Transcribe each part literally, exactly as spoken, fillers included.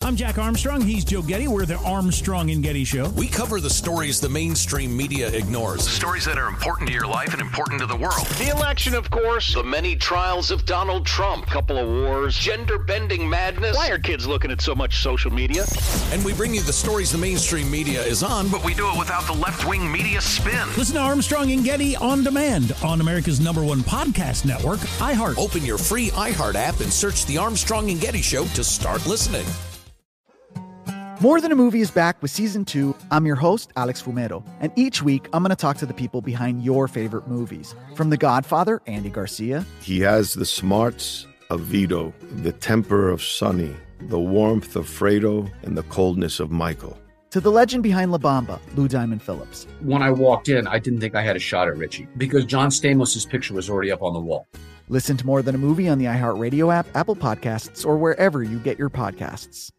I'm Jack Armstrong. He's Joe Getty. We're the Armstrong and Getty Show. We cover the stories the mainstream media ignores. Stories that are important to your life and important to the world. The election, of course. The many trials of Donald Trump. Couple of wars. Gender-bending madness. Why are kids looking at so much social media? And we bring you the stories the mainstream media is on, but we do it without the left-wing media spin. Listen to Armstrong and Getty on demand on America's number one podcast network, iHeart. Open your free iHeart app and search the Armstrong and Getty Show to start listening. More Than a Movie is back with season two. I'm your host, Alex Fumero, and each week I'm going to talk to the people behind your favorite movies. From The Godfather, Andy Garcia. He has the smarts of Vito, the temper of Sonny, the warmth of Fredo, and the coldness of Michael. To the legend behind La Bamba, Lou Diamond Phillips. When I walked in, I didn't think I had a shot at Richie because John Stamos' picture was already up on the wall. Listen to More Than a Movie on the iHeartRadio app, Apple Podcasts, or wherever you get your podcasts.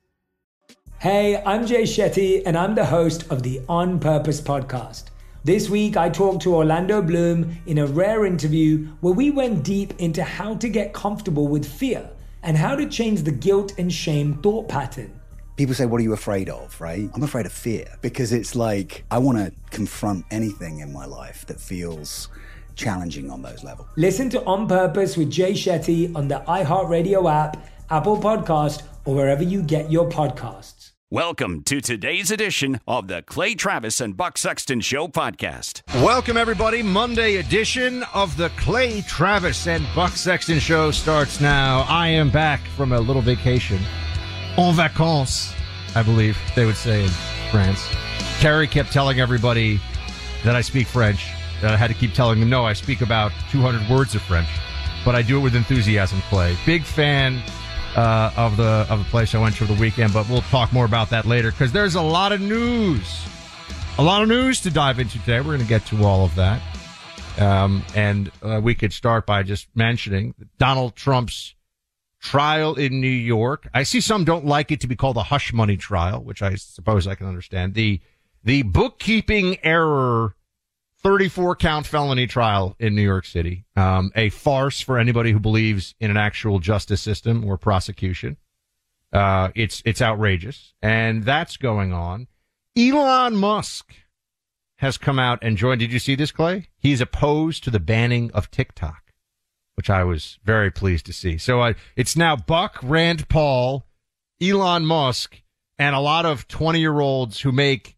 Hey, I'm Jay Shetty, and I'm the host of the On Purpose podcast. This week, I talked to Orlando Bloom in a rare interview where we went deep into how to get comfortable with fear and how to change the guilt and shame thought pattern. People say, what are you afraid of, right? I'm afraid of fear because it's like I want to confront anything in my life that feels challenging on those levels. Listen to On Purpose with Jay Shetty on the iHeartRadio app, Apple Podcast, or wherever you get your podcasts. Welcome to today's edition of the Clay Travis and Buck Sexton Show podcast. Welcome, everybody. Monday edition of the Clay Travis and Buck Sexton Show starts now. I am back from a little vacation. En vacances, I believe they would say in France. Carrie kept telling everybody that I speak French. That I had to keep telling them, no, I speak about two hundred words of French. But I do it with enthusiasm, Clay. Big fan Uh, of the of the place I went to over the weekend, but we'll talk more about that later because there's a lot of news, a lot of news to dive into today. We're going to get to all of that, um, and uh, we could start by just mentioning Donald Trump's trial in New York. I see some don't like it to be called a hush money trial, which I suppose I can understand. The the bookkeeping error thirty-four count felony trial in New York City. Um, a farce for anybody who believes in an actual justice system or prosecution. Uh, it's, it's outrageous. And that's going on. Elon Musk has come out and joined. Did you see this, Clay? He's opposed to the banning of TikTok, which I was very pleased to see. So uh, it's now Buck, Rand Paul, Elon Musk, and a lot of twenty-year-olds who make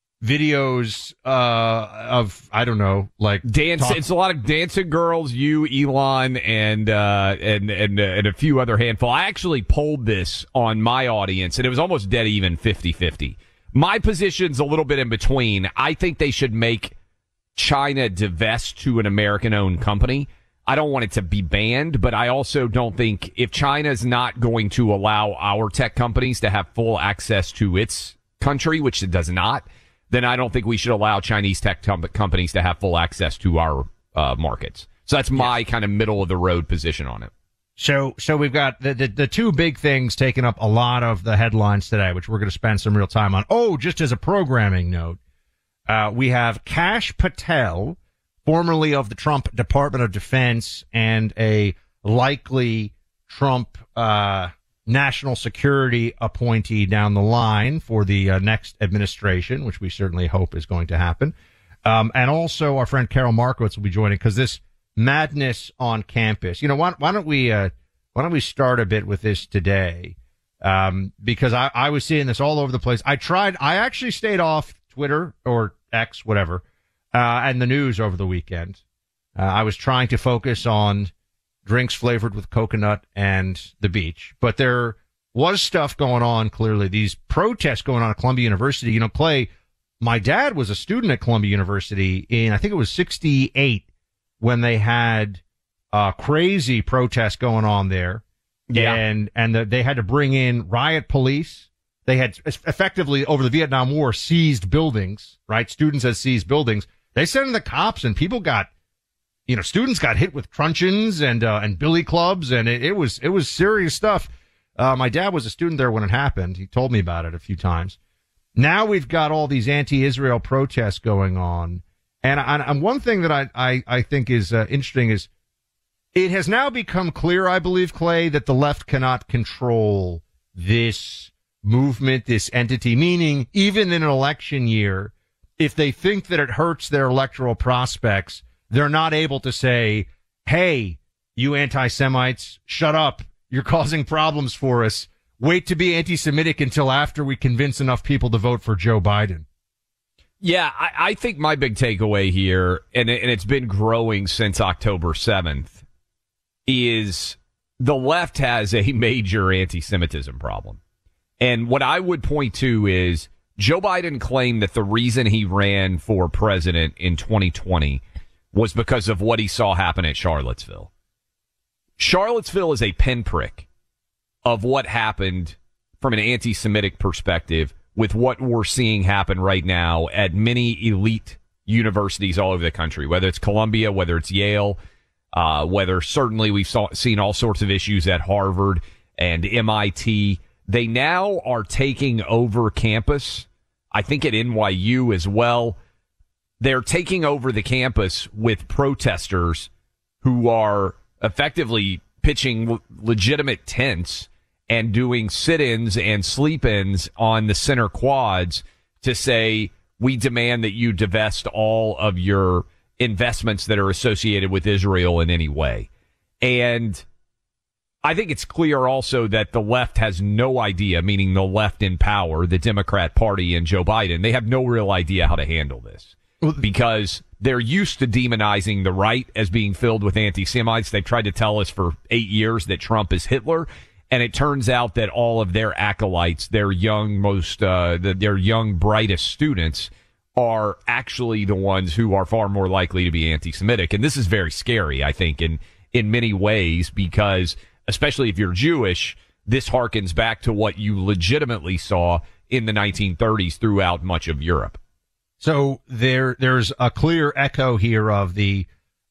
videos uh of I don't know like dance talk- it's a lot of dancing girls, you, Elon, and uh and and uh, and a few other handful. I actually polled this on my audience and it was almost dead even fifty-fifty. My position's a little bit in between. I think they should make China divest to an American owned company. I don't want it to be banned, but I also don't think if China's not going to allow our tech companies to have full access to its country, which it does not, then I don't think we should allow Chinese tech com- companies to have full access to our uh, markets. So that's my yeah. kind of middle of the road position on it. So, so we've got the, the, the two big things taking up a lot of the headlines today, which we're going to spend some real time on. Oh, just as a programming note, uh, we have Kash Patel, formerly of the Trump Department of Defense and a likely Trump, uh, national security appointee down the line for the uh, next administration, which we certainly hope is going to happen. Um, and also our friend Carol Markowitz will be joining because this madness on campus, you know, why, why don't we, uh, why don't we start a bit with this today? Um, because I, I was seeing this all over the place. I tried, I actually stayed off Twitter or X, whatever, uh, and the news over the weekend. Uh, I was trying to focus on drinks flavored with coconut and the beach. But there was stuff going on, clearly. These protests going on at Columbia University. You know, Clay, my dad was a student at Columbia University in, I think it was sixty-eight, when they had uh crazy protests going on there. Yeah. And, and the, they had to bring in riot police. They had effectively, over the Vietnam War, seized buildings, right? Students had seized buildings. They sent in the cops and people got, you know, students got hit with truncheons and, uh, and billy clubs, and it, it was, it was serious stuff. Uh, my dad was a student there when it happened. He told me about it a few times. Now we've got all these anti-Israel protests going on. And, and one thing that I, I, I think is uh, interesting is it has now become clear, I believe, Clay, that the left cannot control this movement, this entity, meaning even in an election year, if they think that it hurts their electoral prospects, they're not able to say, hey, you anti-Semites, shut up. You're causing problems for us. Wait to be anti-Semitic until after we convince enough people to vote for Joe Biden. Yeah, I, I think my big takeaway here, and, it, and it's been growing since October seventh, is the left has a major anti-Semitism problem. And what I would point to is Joe Biden claimed that the reason he ran for president in twenty twenty was because of what he saw happen at Charlottesville. Charlottesville is a pinprick of what happened from an anti-Semitic perspective with what we're seeing happen right now at many elite universities all over the country, whether it's Columbia, whether it's Yale, uh, whether certainly we've saw, seen all sorts of issues at Harvard and M I T. They now are taking over campus. I think at N Y U as well. They're taking over the campus with protesters who are effectively pitching legitimate tents and doing sit-ins and sleep-ins on the center quads to say, we demand that you divest all of your investments that are associated with Israel in any way. And I think it's clear also that the left has no idea, meaning the left in power, the Democrat Party and Joe Biden, they have no real idea how to handle this because they're used to demonizing the right as being filled with anti-Semites. They've tried to tell us for eight years that Trump is Hitler. And it turns out that all of their acolytes, their young, most, uh, the, their young, brightest students are actually the ones who are far more likely to be anti-Semitic. And this is very scary, I think, in, in many ways, because especially if you're Jewish, this harkens back to what you legitimately saw in the nineteen thirties throughout much of Europe. So there, there's a clear echo here of the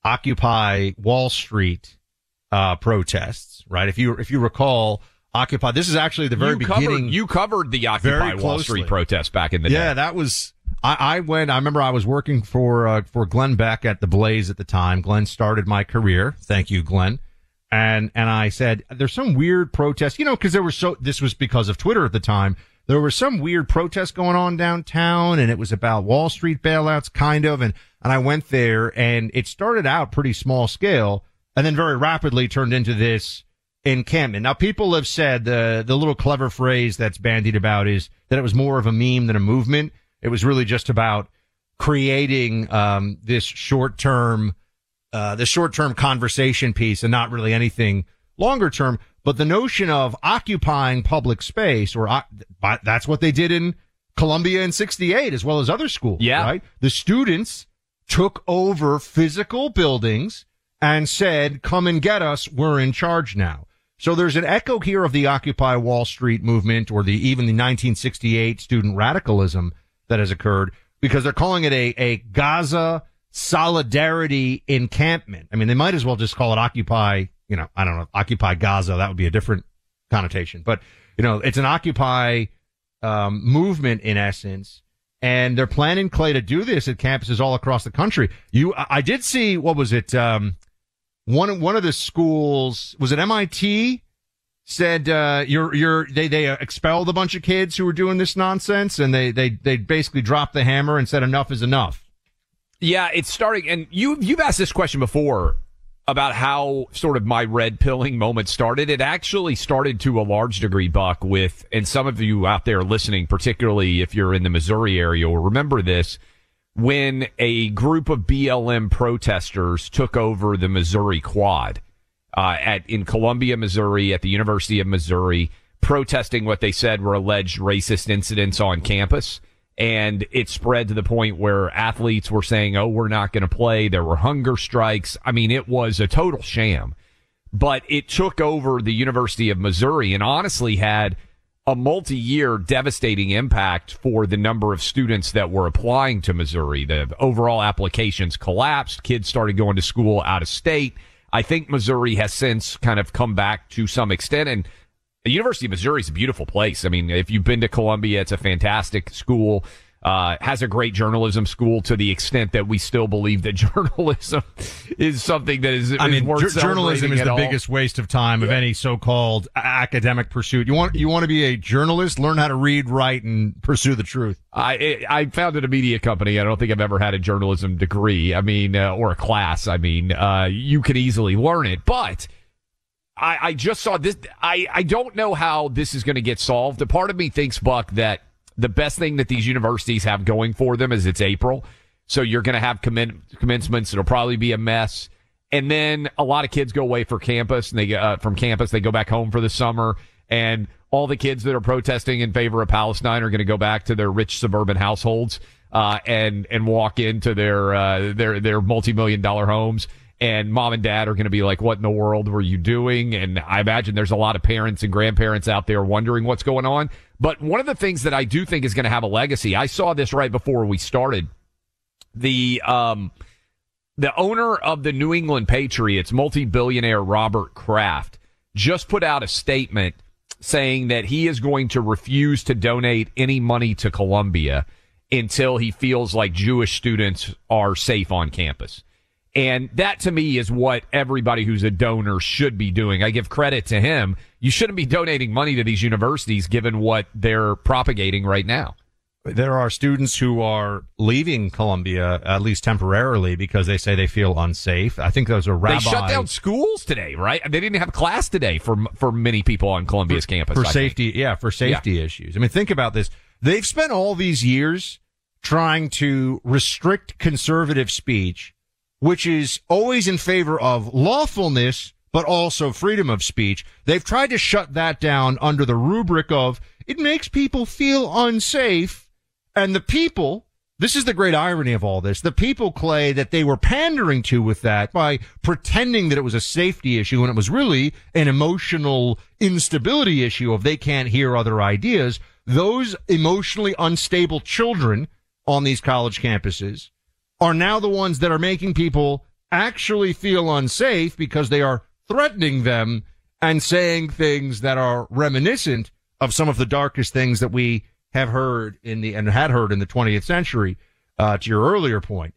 Occupy Wall Street uh, protests, right? If you if you recall, Occupy. This is actually the very you beginning. Covered, you covered the Occupy Wall Street protest back in the yeah, day. Yeah, that was. I, I went. I remember I was working for uh, for Glenn Beck at the Blaze at the time. Glenn started my career. Thank you, Glenn. And and I said, there's some weird protest, you know, because there was so. This was because of Twitter at the time. There was some weird protest going on downtown, and it was about Wall Street bailouts, kind of. And and I went there, and it started out pretty small scale, and then very rapidly turned into this encampment. Now, people have said the the little clever phrase that's bandied about is that it was more of a meme than a movement. It was really just about creating um, this short term, uh, this short term conversation piece, and not really anything longer term. But the notion of occupying public space, or uh, that's what they did in Columbia in sixty-eight, as well as other schools. Yeah. Right? The students took over physical buildings and said, come and get us. We're in charge now. So there's an echo here of the Occupy Wall Street movement, or the even the nineteen sixty-eight student radicalism that has occurred, because they're calling it a, a Gaza solidarity encampment. I mean, they might as well just call it Occupy, you know, I don't know, Occupy Gaza. That would be a different connotation. But, you know, it's an Occupy um, movement in essence. And they're planning, Clay, to do this at campuses all across the country. You, I did see, what was it? Um, one, one of the schools, was it M I T? Said, uh, you're, you're, they, they expelled a bunch of kids who were doing this nonsense, and they, they, they basically dropped the hammer and said enough is enough. Yeah, it's starting, and you, you've asked this question before about how sort of my red pilling moment started. It actually started to a large degree, Buck, with, and some of you out there listening, particularly if you're in the Missouri area, will remember this, when a group of B L M protesters took over the Missouri Quad. Uh, at, in Columbia, Missouri, at the University of Missouri, protesting what they said were alleged racist incidents on campus. And it spread to the point where athletes were saying, oh, we're not going to play. There were hunger strikes. I mean, it was a total sham. But it took over the University of Missouri and honestly had a multi-year devastating impact for the number of students that were applying to Missouri. The overall applications collapsed. Kids started going to school out of state. I think Missouri has since kind of come back to some extent, and the University of Missouri is a beautiful place. I mean, if you've been to Columbia, it's a fantastic school. uh, has a great journalism school to the extent that we still believe that journalism is something that is, I is mean, worth j- journalism is at the all. biggest waste of time yeah. of any so-called academic pursuit. You want you want to be a journalist, learn how to read, write, and pursue the truth. I I founded a media company. I don't think I've ever had a journalism degree. I mean, uh, or a class. I mean, uh, you could easily learn it, but I, I just saw this. I, I don't know how this is going to get solved. A part of me thinks, Buck, that the best thing that these universities have going for them is it's April. So you're going to have commen- commencements. It'll probably be a mess. And then a lot of kids go away for campus and they uh, from campus. They go back home for the summer. And all the kids that are protesting in favor of Palestine are going to go back to their rich suburban households uh, and and walk into their uh, their their multi-million dollar homes. And mom and dad are going to be like, what in the world were you doing? And I imagine there's a lot of parents and grandparents out there wondering what's going on. But one of the things that I do think is going to have a legacy, I saw this right before we started. The um, the owner of the New England Patriots, multi-billionaire Robert Kraft, just put out a statement saying that he is going to refuse to donate any money to Columbia until he feels like Jewish students are safe on campus. And that, to me, is what everybody who's a donor should be doing. I give credit to him. You shouldn't be donating money to these universities given what they're propagating right now. There are students who are leaving Columbia, at least temporarily, because they say they feel unsafe. I think those are rabbis. They shut down schools today, right? They didn't have class today for for many people on Columbia's for, campus. For I safety, think. yeah, for safety yeah. issues. I mean, think about this. They've spent all these years trying to restrict conservative speech, which is always in favor of lawfulness, but also freedom of speech. They've tried to shut that down under the rubric of it makes people feel unsafe. And the people, this is the great irony of all this, the people, Clay, that they were pandering to with that by pretending that it was a safety issue when it was really an emotional instability issue of they can't hear other ideas. Those emotionally unstable children on these college campuses are now the ones that are making people actually feel unsafe because they are threatening them and saying things that are reminiscent of some of the darkest things that we have heard in the, and had heard in the twentieth century, uh, to your earlier point.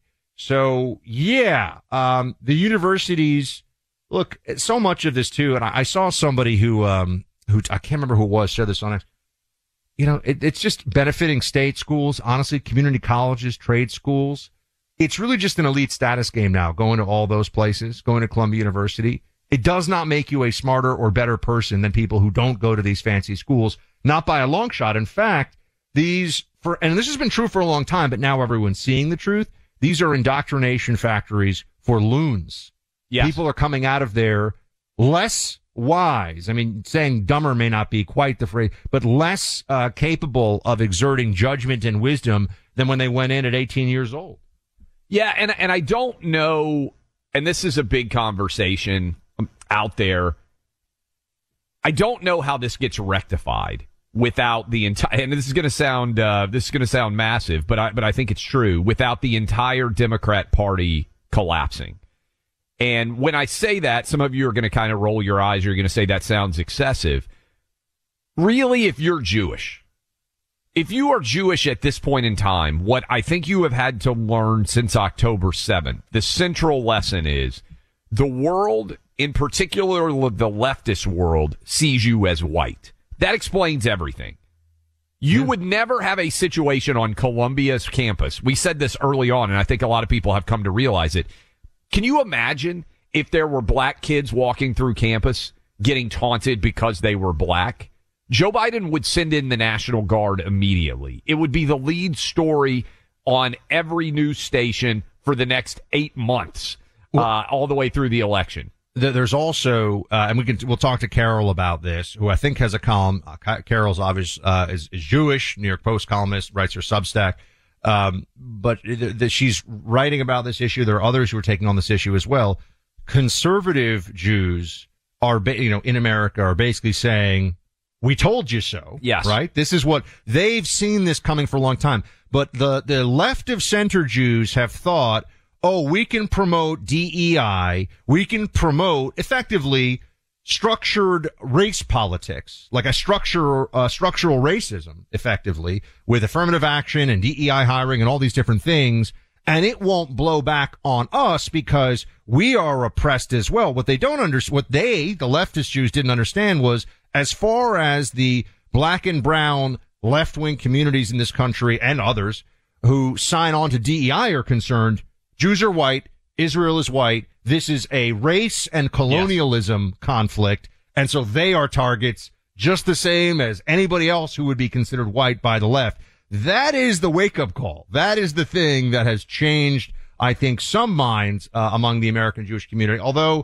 So, yeah, um, the universities, look, so much of this too, and I, I saw somebody who, um, who, I can't remember who it was, said this on it. You know, it, it's just benefiting state schools, honestly, community colleges, trade schools. It's really just an elite status game now, going to all those places, going to Columbia University. It does not make you a smarter or better person than people who don't go to these fancy schools, not by a long shot. In fact, these, for, and this has been true for a long time, but now everyone's seeing the truth. These are indoctrination factories for loons. Yes. People are coming out of there less wise. I mean, saying dumber may not be quite the phrase, but less uh, capable of exerting judgment and wisdom than when they went in at eighteen years old. Yeah, and and I don't know, and this is a big conversation out there. I don't know how this gets rectified without the entire, and this is going to sound uh, this is going to sound massive, but I but I think it's true, without the entire Democrat Party collapsing. And when I say that, some of you are going to kind of roll your eyes. You're going to say that sounds excessive. Really, if you're Jewish, if you are Jewish at this point in time, what I think you have had to learn since October seventh, the central lesson is the world, in particular the leftist world, sees you as white. That explains everything. You would never have a situation on Columbia's campus. We said this early on, and I think a lot of people have come to realize it. Can you imagine if there were black kids walking through campus getting taunted because they were black? Joe Biden would send in the National Guard immediately. It would be the lead story on every news station for the next eight months, uh, all the way through the election. There's also, uh, and we can, we'll talk to Carol about this, who I think has a column. Uh, Carol's obvious, uh, is, is Jewish, New York Post columnist, writes her Substack. Um, but th- th- she's writing about this issue. There are others who are taking on this issue as well. Conservative Jews are, ba- you know, in America are basically saying, we told you so. Yes. Right? This is what they've seen this coming for a long time. But the, the left of center Jews have thought, oh, we can promote D E I. We can promote effectively structured race politics, like a structure, uh, structural racism, effectively, with affirmative action and D E I hiring and all these different things, and it won't blow back on us because we are oppressed as well. What they don't understand, what they, the leftist Jews, didn't understand was, as far as the black and brown left-wing communities in this country and others who sign on to D E I are concerned, Jews are white, Israel is white. This is a race and colonialism yes. conflict, and so they are targets just the same as anybody else who would be considered white by the left. That is the wake-up call. That is the thing that has changed, I think, some minds uh, among the American Jewish community, although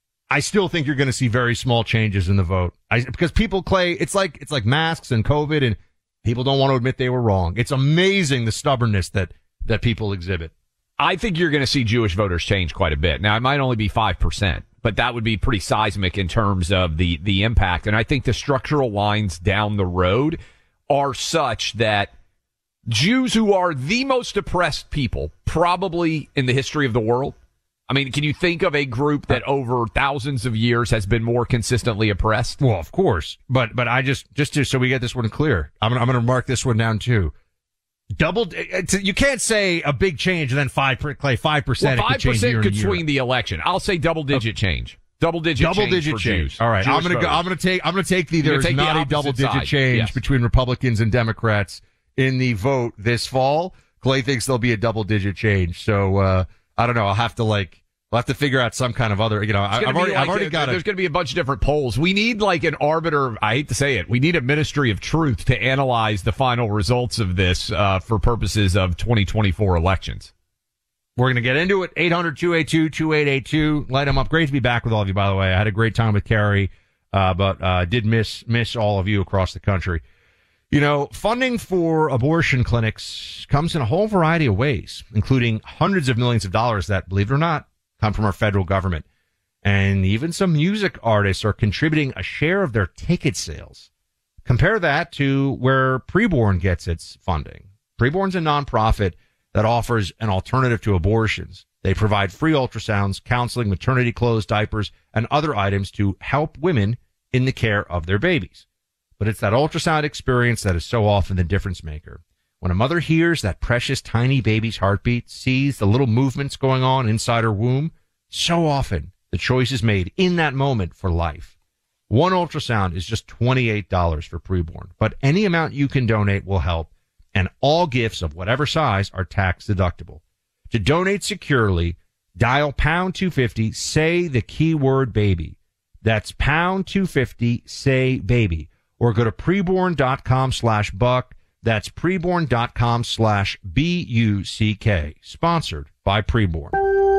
I still think you're going to see very small changes in the vote. I, because people, Clay, it's like it's like masks and COVID, and people don't want to admit they were wrong. It's amazing the stubbornness that, that people exhibit. I think you're going to see Jewish voters change quite a bit. Now, it might only be five percent, but that would be pretty seismic in terms of the, the impact. And I think the structural lines down the road are such that Jews, who are the most oppressed people probably in the history of the world. I mean, can you think of a group that over thousands of years has been more consistently oppressed? Well, of course. But, but I just, just to, so we get this one clear, I'm gonna, I'm gonna mark this one down too. Double, you can't say a big change and then five, Clay, five percent. Well, five percent could year. swing the election. I'll say double digit okay. change. Double digit double change digit for change. Jews. All right. Jewish I'm gonna voters. go, I'm gonna take, I'm gonna take the, there's take not the a double digit side. change yes. between Republicans and Democrats in the vote this fall. Clay thinks there'll be a double digit change. So, uh, I don't know. I'll have to like, we'll have to figure out some kind of other, you know, I, I've already, like I've already a, got There's a, going to be a bunch of different polls. We need like an arbiter. I hate to say it. We need a ministry of truth to analyze the final results of this, uh, for purposes of twenty twenty-four elections. We're going to get into it. eight hundred, two eight two, two eight eight two. Light them up. Great to be back with all of you, by the way. I had a great time with Carrie, uh, but, uh, did miss, miss all of you across the country. You know, funding for abortion clinics comes in a whole variety of ways, including hundreds of millions of dollars that, believe it or not, come from our federal government. And even some music artists are contributing a share of their ticket sales. Compare that to where Preborn gets its funding. Preborn's a nonprofit that offers an alternative to abortions. They provide free ultrasounds, counseling, maternity clothes, diapers, and other items to help women in the care of their babies. But it's that ultrasound experience that is so often the difference maker. When a mother hears that precious tiny baby's heartbeat, sees the little movements going on inside her womb, so often the choice is made in that moment for life. One ultrasound is just twenty-eight dollars for Preborn, but any amount you can donate will help, and all gifts of whatever size are tax deductible. To donate securely, dial pound two fifty, say the keyword baby. That's pound two fifty, say baby, or go to preborn.com slash buck. That's preborn.com slash B U C K. Sponsored by Preborn.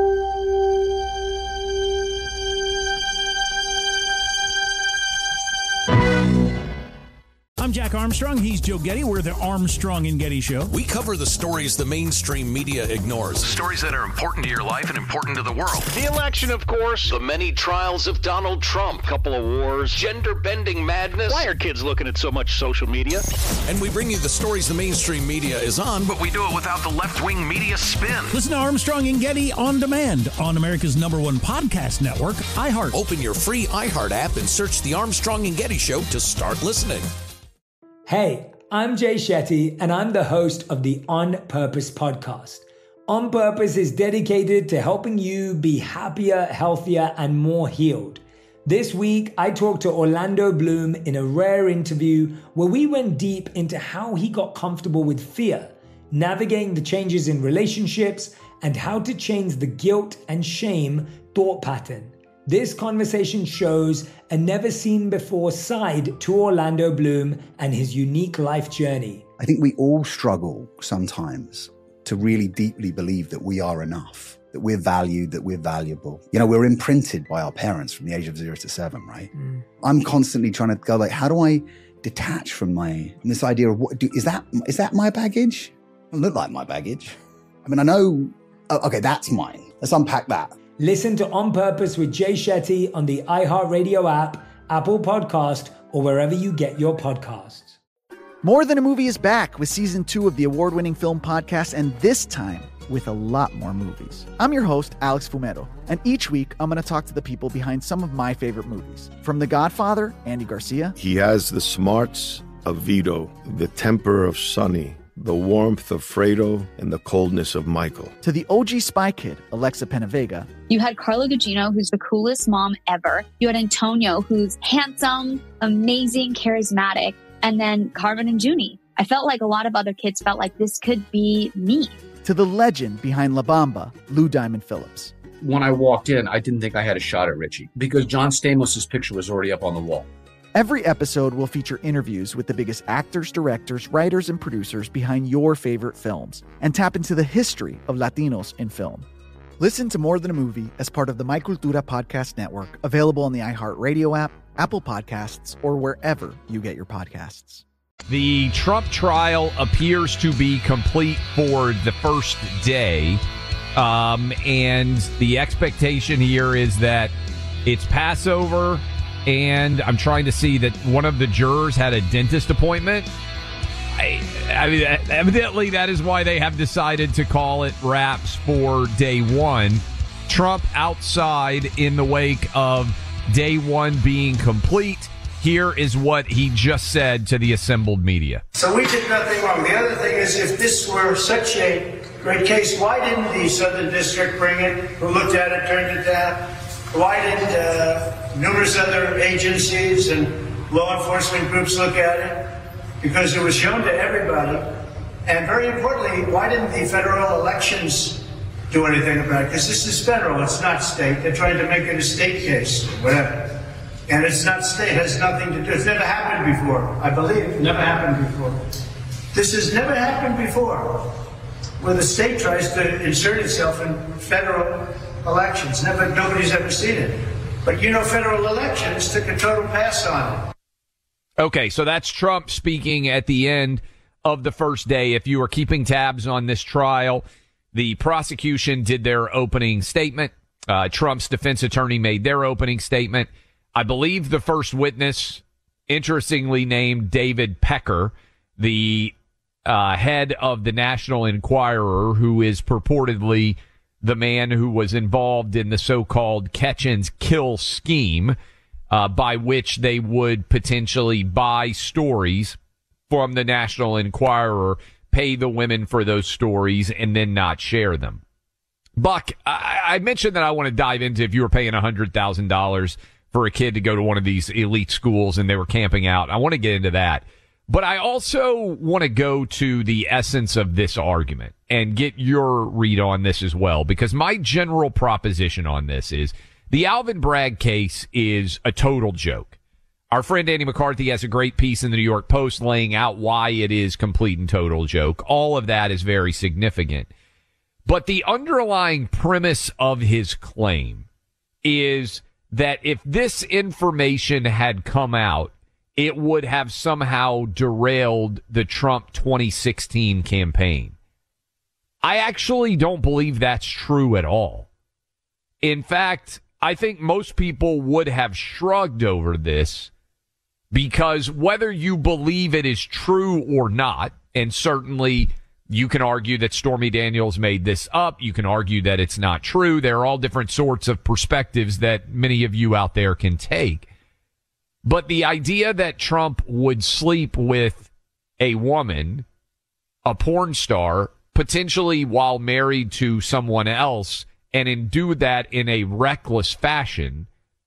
I'm Jack Armstrong. He's Joe Getty. We're the Armstrong and Getty Show. We cover the stories the mainstream media ignores. Stories that are important to your life and important to the world. The election, of course. The many trials of Donald Trump. Couple of wars. Gender-bending madness. Why are kids looking at so much social media? And we bring you the stories the mainstream media is on, But we do it without the left-wing media spin. Listen to Armstrong and Getty on demand on America's number one podcast network, iHeart. Open your free iHeart app and search the Armstrong and Getty Show to start listening. Hey, I'm Jay Shetty, and I'm the host of the On Purpose podcast. On Purpose is dedicated to helping you be happier, healthier, and more healed. This week, I talked to Orlando Bloom in a rare interview where we went deep into how he got comfortable with fear, navigating the changes in relationships, and how to change the guilt and shame thought pattern. This conversation shows a never-seen-before side to Orlando Bloom and his unique life journey. I think we all struggle sometimes to really deeply believe that we are enough, that we're valued, that we're valuable. You know, we're imprinted by our parents from the age of zero to seven, right? Mm. I'm constantly trying to go like, how do I detach from my, from this idea of what, do, is that, is that my baggage? It doesn't look like my baggage. I mean, I know, oh, okay, that's mine. Let's unpack that. Listen to On Purpose with Jay Shetty on the iHeartRadio app, Apple Podcast, or wherever you get your podcasts. More Than a Movie is back with season two of the award-winning film podcast, and this time with a lot more movies. I'm your host, Alex Fumero, and each week I'm going to talk to the people behind some of my favorite movies. From The Godfather, Andy Garcia. He has the smarts of Vito, the temper of Sonny, the warmth of Fredo, and the coldness of Michael. To the O G Spy Kid, Alexa Penavega. You had Carla Gugino, who's the coolest mom ever. You had Antonio, who's handsome, amazing, charismatic. And then Carmen and Junie. I felt like a lot of other kids felt like this could be me. To the legend behind La Bamba, Lou Diamond Phillips. When I walked in, I didn't think I had a shot at Richie because John Stamos' picture was already up on the wall. Every episode will feature interviews with the biggest actors, directors, writers, and producers behind your favorite films and tap into the history of Latinos in film. Listen to More Than a Movie as part of the My Cultura Podcast Network, available on the iHeartRadio app, Apple Podcasts, or wherever you get your podcasts. The Trump trial appears to be complete for the first day. Um, and the expectation here is that it's Passover, and I'm trying to see that one of the jurors had a dentist appointment. I, I mean, evidently that is why they have decided to call it wraps for day one. Trump outside in the wake of day one being complete. Here is what he just said to the assembled media. So we did nothing wrong. The other thing is, if this were such a great case, why didn't the Southern District bring it, who looked at it, turned it down? Why didn't uh, numerous other agencies and law enforcement groups look at it? Because it was shown to everybody. And very importantly, why didn't the federal elections do anything about it? Because this is federal, it's not state. They're trying to make it a state case, whatever. And it's not state, it has nothing to do. It's never happened before, I believe. Never happened before. This has never happened before, where the state tries to insert itself in federal elections. Never, nobody's ever seen it. But you know, federal elections took a total pass on it. Okay, so that's Trump speaking at the end of the first day. If you are keeping tabs on this trial, the prosecution did their opening statement. Uh, Trump's defense attorney made their opening statement. I believe the first witness, interestingly named David Pecker, the uh, head of the National Enquirer, who is purportedly the man who was involved in the so-called catch and kill scheme, uh, by which they would potentially buy stories from the National Enquirer, pay the women for those stories, and then not share them. Buck, I, I mentioned that I want to dive into if you were paying one hundred thousand dollars for a kid to go to one of these elite schools and they were camping out. I want to get into that. But I also want to go to the essence of this argument and get your read on this as well, because my general proposition on this is the Alvin Bragg case is a total joke. Our friend Andy McCarthy has a great piece in the New York Post laying out why it is complete and total joke. All of that is very significant. But the underlying premise of his claim is that if this information had come out, it would have somehow derailed the Trump twenty sixteen campaign. I actually don't believe that's true at all. In fact, I think most people would have shrugged over this, because whether you believe it is true or not, and certainly you can argue that Stormy Daniels made this up. You can argue that it's not true. There are all different sorts of perspectives that many of you out there can take. But the idea that Trump would sleep with a woman, a porn star, potentially while married to someone else, and do that in a reckless fashion,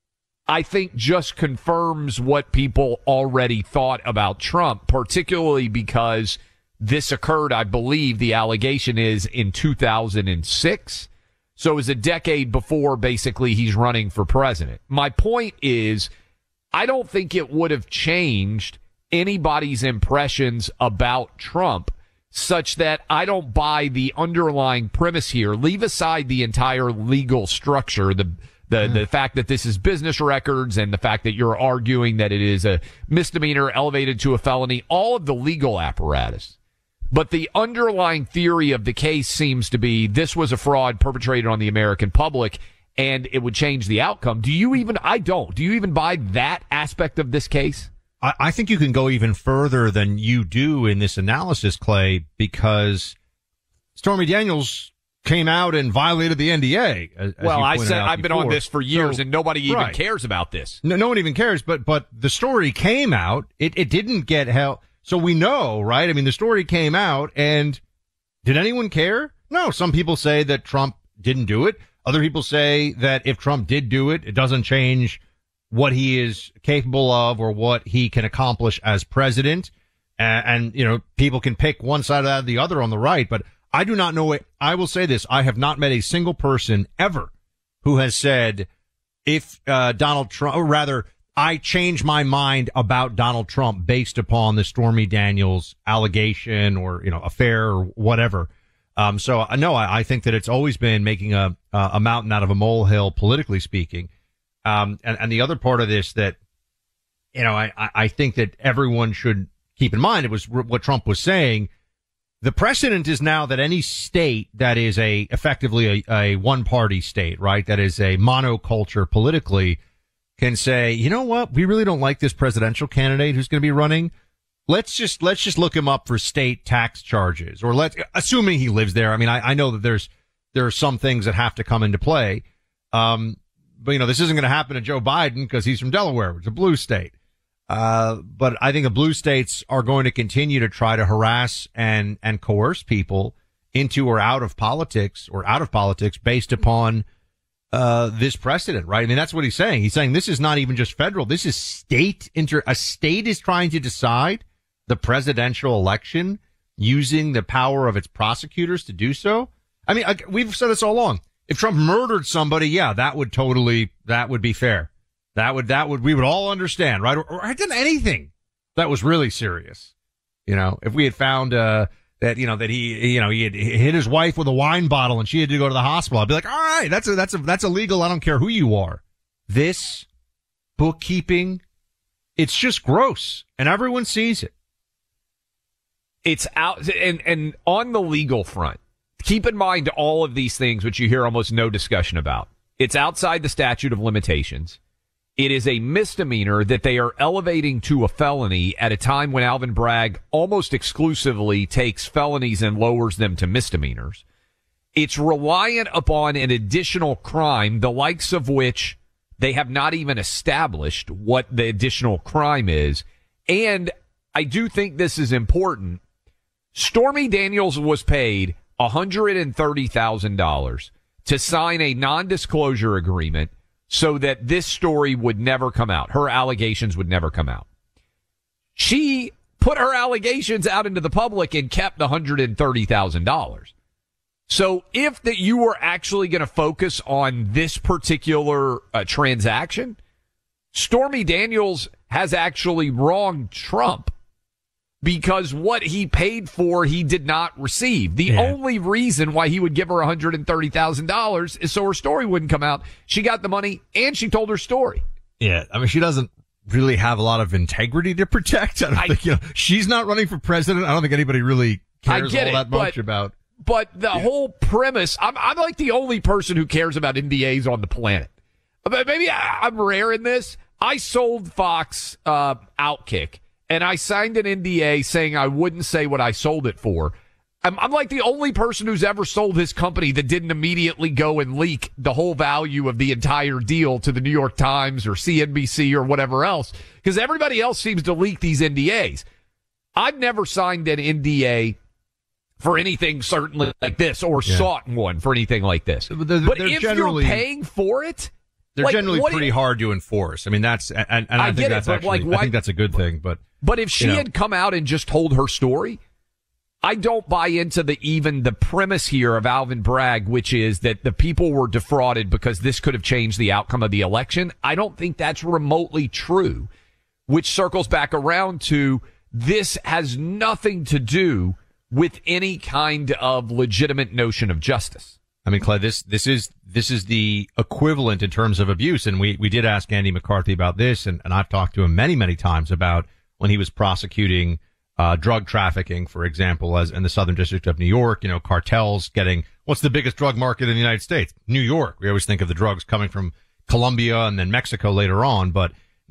I think just confirms what people already thought about Trump, particularly because this occurred, I believe, the allegation is in two thousand six. So it was a decade before basically he's running for president. My point is, I don't think it would have changed anybody's impressions about Trump such that I don't buy the underlying premise here. Leave aside the entire legal structure, the the mm. the fact that this is business records and the fact that you're arguing that it is a misdemeanor elevated to a felony, all of the legal apparatus. But the underlying theory of the case seems to be this was a fraud perpetrated on the American public and it would change the outcome. Do you even, I don't, do you even buy that aspect of this case? I, I think you can go even further than you do in this analysis, Clay, because Stormy Daniels came out and violated the N D A. As, well, as I said before. I've been on this for years, so, and nobody even right. cares about this. No, no one even cares. But but the story came out. It it didn't get held. So we know, right? I mean, the story came out, and did anyone care? No. Some people say that Trump didn't do it. Other people say that if Trump did do it, it doesn't change what he is capable of or what he can accomplish as president. And, and you know, people can pick one side or the other on the right, but I do not know it. I will say this. I have not met a single person ever who has said if uh, Donald Trump, or rather, I change my mind about Donald Trump based upon the Stormy Daniels allegation or, you know, affair or whatever. Um, so uh, no, I, I think that it's always been making a, uh, a mountain out of a molehill, politically speaking. Um, and, and the other part of this that, you know, I, I think that everyone should keep in mind, it was what Trump was saying. The precedent is now that any state that is a effectively a, a one party state, right, that is a monoculture politically, can say, you know what, we really don't like this presidential candidate who's going to be running. Let's just let's just look him up for state tax charges, or let assuming he lives there. I mean, I, I know that there's there are some things that have to come into play, um, but you know this isn't going to happen to Joe Biden because he's from Delaware, which is a blue state. Uh, but I think the blue states are going to continue to try to harass and, and coerce people into or out of politics or out of politics based upon, uh, this precedent, right? I mean, that's what he's saying. He's saying this is not even just federal. This is state inter, a state is trying to decide the presidential election using the power of its prosecutors to do so. I mean, I, we've said this all along. If Trump murdered somebody, yeah, that would totally, that would be fair. That would, that would, we would all understand, right? Or, or had done anything that was really serious. You know, if we had found, uh, that, you know, that he, you know, he had hit his wife with a wine bottle and she had to go to the hospital, I'd be like, all right, that's a, that's a, that's illegal. I don't care who you are. This bookkeeping, it's just gross and everyone sees it. It's out. And, and on the legal front, keep in mind all of these things, which you hear almost no discussion about. It's outside the statute of limitations. It is a misdemeanor that they are elevating to a felony at a time when Alvin Bragg almost exclusively takes felonies and lowers them to misdemeanors. It's reliant upon an additional crime, the likes of which they have not even established what the additional crime is. And I do think this is important. Stormy Daniels was paid one hundred thirty thousand dollars to sign a non-disclosure agreement so that this story would never come out. Her allegations would never come out. She put her allegations out into the public and kept one hundred thirty thousand dollars. So if that you were actually going to focus on this particular uh, transaction, Stormy Daniels has actually wronged Trump because what he paid for, he did not receive. The yeah. only reason why he would give her one hundred thirty thousand dollars is so her story wouldn't come out. She got the money and she told her story. Yeah. I mean, she doesn't really have a lot of integrity to protect. I don't I, think, you know, she's not running for president. I don't think anybody really cares all it, that much but, about. But the yeah. whole premise, I'm, I'm like the only person who cares about N D As on the planet. But maybe I, I'm rare in this. I sold Fox, uh, Outkick. And I signed an N D A saying I wouldn't say what I sold it for. I'm, I'm like the only person who's ever sold his company that didn't immediately go and leak the whole value of the entire deal to the New York Times or C N B C or whatever else. Because everybody else seems to leak these N D As. I've never signed an N D A for anything certainly like this or yeah. sought one for anything like this. But, they're, but they're if generally, you're paying for it, they're like, generally pretty you, hard to enforce. I mean, that's, and, and I, I think that's it, actually, like, why, I think that's a good thing, but. But if she you know. had come out and just told her story, I don't buy into the even the premise here of Alvin Bragg, which is that the people were defrauded because this could have changed the outcome of the election. I don't think that's remotely true, which circles back around to this has nothing to do with any kind of legitimate notion of justice. I mean, Clay, this, this is, this is the equivalent in terms of abuse. And we, we did ask Andy McCarthy about this, and, and I've talked to him many, many times about when he was prosecuting, uh, drug trafficking, for example, as in the Southern District of New York, you know, cartels getting, what's the biggest drug market in the United States? New York. We always think of the drugs coming from Colombia and then Mexico later on, but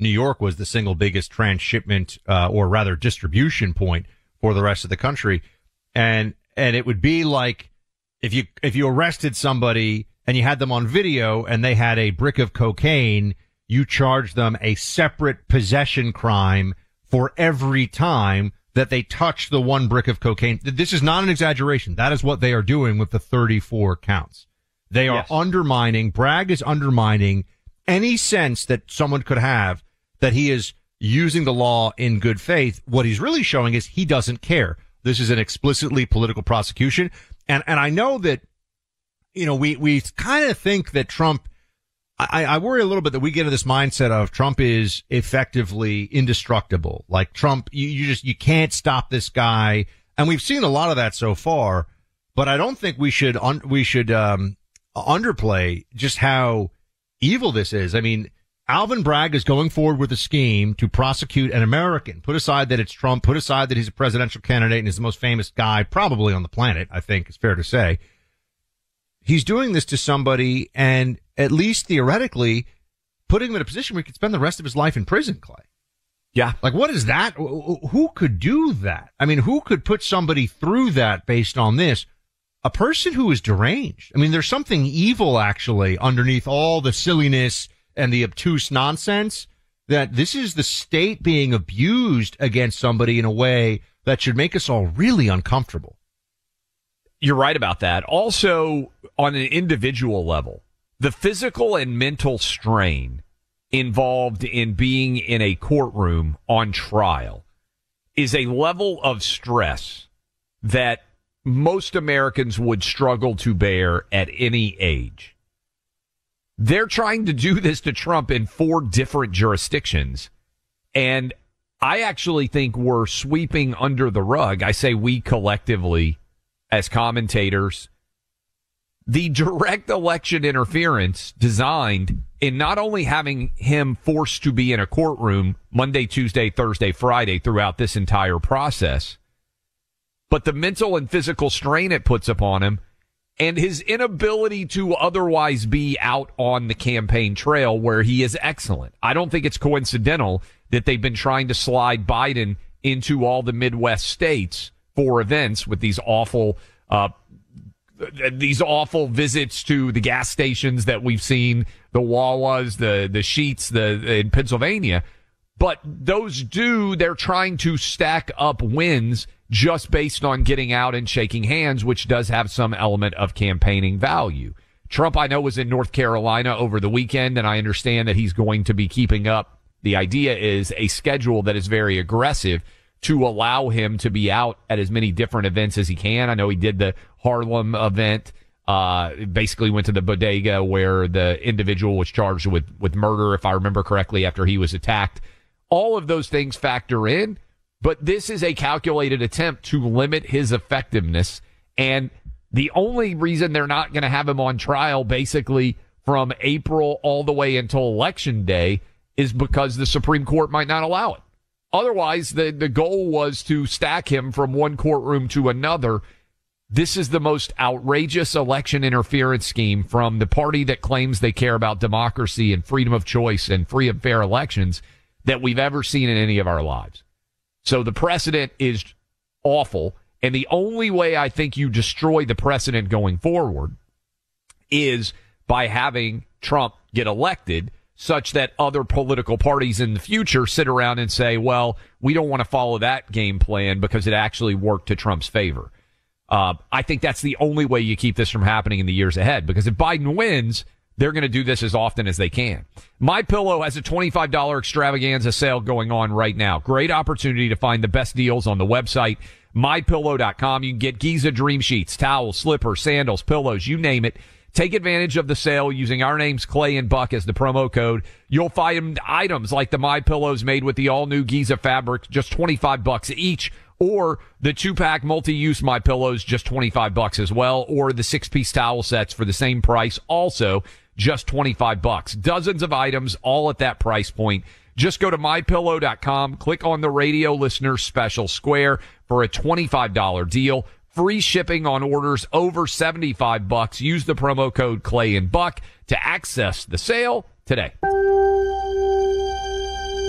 New York was the single biggest transshipment, uh, or rather distribution point for the rest of the country. And, and it would be like if you, if you arrested somebody and you had them on video and they had a brick of cocaine, you charge them a separate possession crime for every time that they touch the one brick of cocaine. This is not an exaggeration. That is what they are doing with the thirty-four counts. They are yes. undermining, Bragg is undermining any sense that someone could have that he is using the law in good faith. What he's really showing is he doesn't care. This is an explicitly political prosecution. And, and I know that, you know, we, we kind of think that Trump, I, I worry a little bit that we get into this mindset of Trump is effectively indestructible. Like Trump, you, you just, you can't stop this guy. And we've seen a lot of that so far, but I don't think we should, un, we should, um, underplay just how evil this is. I mean, Alvin Bragg is going forward with a scheme to prosecute an American. Put aside that it's Trump, put aside that he's a presidential candidate and is the most famous guy probably on the planet, I think it's fair to say. He's doing this to somebody and at least theoretically putting him in a position where he could spend the rest of his life in prison, Clay. Yeah. Like, what is that? Who could do that? I mean, who could put somebody through that based on this? A person who is deranged. I mean, there's something evil actually underneath all the silliness and the obtuse nonsense, that this is the state being abused against somebody in a way that should make us all really uncomfortable. You're right about that. Also, on an individual level, the physical and mental strain involved in being in a courtroom on trial is a level of stress that most Americans would struggle to bear at any age. They're trying to do this to Trump in four different jurisdictions. And I actually think we're sweeping under the rug. I say we collectively as commentators, the direct election interference designed in not only having him forced to be in a courtroom Monday, Tuesday, Thursday, Friday throughout this entire process, but the mental and physical strain it puts upon him and his inability to otherwise be out on the campaign trail where he is excellent. I don't think it's coincidental that they've been trying to slide Biden into all the Midwest states for events with these awful, uh, these awful visits to the gas stations that we've seen, the Wawas, the, the Sheets, the, in Pennsylvania. But those do, they're trying to stack up wins just based on getting out and shaking hands, which does have some element of campaigning value. Trump, I know, was in North Carolina over the weekend, and I understand that he's going to be keeping up. The idea is a schedule that is very aggressive to allow him to be out at as many different events as he can. I know he did the Harlem event, uh, basically went to the bodega where the individual was charged with, with murder, if I remember correctly, after he was attacked. All of those things factor in, but this is a calculated attempt to limit his effectiveness. And the only reason they're not going to have him on trial basically from April all the way until Election Day is because the Supreme Court might not allow it. Otherwise, the, the goal was to stack him from one courtroom to another. This is the most outrageous election interference scheme from the party that claims they care about democracy and freedom of choice and free and fair elections that we've ever seen in any of our lives. So the precedent is awful. And the only way I think you destroy the precedent going forward is by having Trump get elected, such that other political parties in the future sit around and say, well, we don't want to follow that game plan because it actually worked to Trump's favor. Uh, I think that's the only way you keep this from happening in the years ahead, because if Biden wins, they're going to do this as often as they can. MyPillow has a twenty-five dollars extravaganza sale going on right now. Great opportunity to find the best deals on the website, my pillow dot com. You can get Giza Dream Sheets, towels, slippers, sandals, pillows, you name it. Take advantage of the sale using our names, Clay and Buck, as the promo code. You'll find items like the MyPillows made with the all-new Giza fabric, just twenty-five bucks each, or the two-pack multi-use MyPillows, just twenty-five bucks as well, or the six-piece towel sets for the same price, also just twenty-five bucks. Dozens of items, all at that price point. Just go to my pillow dot com, click on the radio listener special square for a twenty-five dollars deal. Free shipping on orders over seventy-five bucks. Use the promo code Clay and Buck to access the sale today.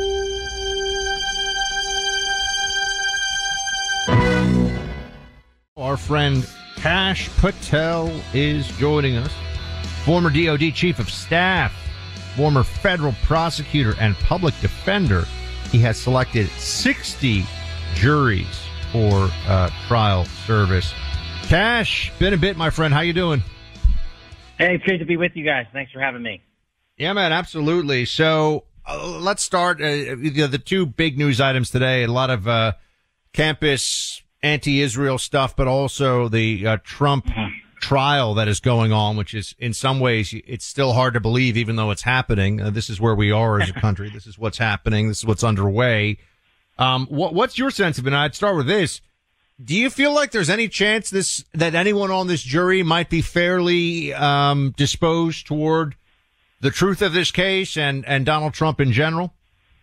our friend Kash Patel is joining us. Former D O D Chief of Staff, former federal prosecutor and public defender. He has selected sixty juries for uh, trial service. Kash, been a bit, my friend. How you doing? Hey, it's great to be with you guys. Thanks for having me. Yeah, man, absolutely. So uh, let's start. Uh, the, the two big news items today, a lot of uh, campus anti-Israel stuff, but also the uh, Trump mm-hmm. trial that is going on, which is in some ways, it's still hard to believe, even though it's happening. Uh, this is where we are as a country. This is what's happening. This is what's underway. Um, what, what's your sense of it? And I'd start with this. Do you feel like there's any chance this that anyone on this jury might be fairly um, disposed toward the truth of this case and, and Donald Trump in general?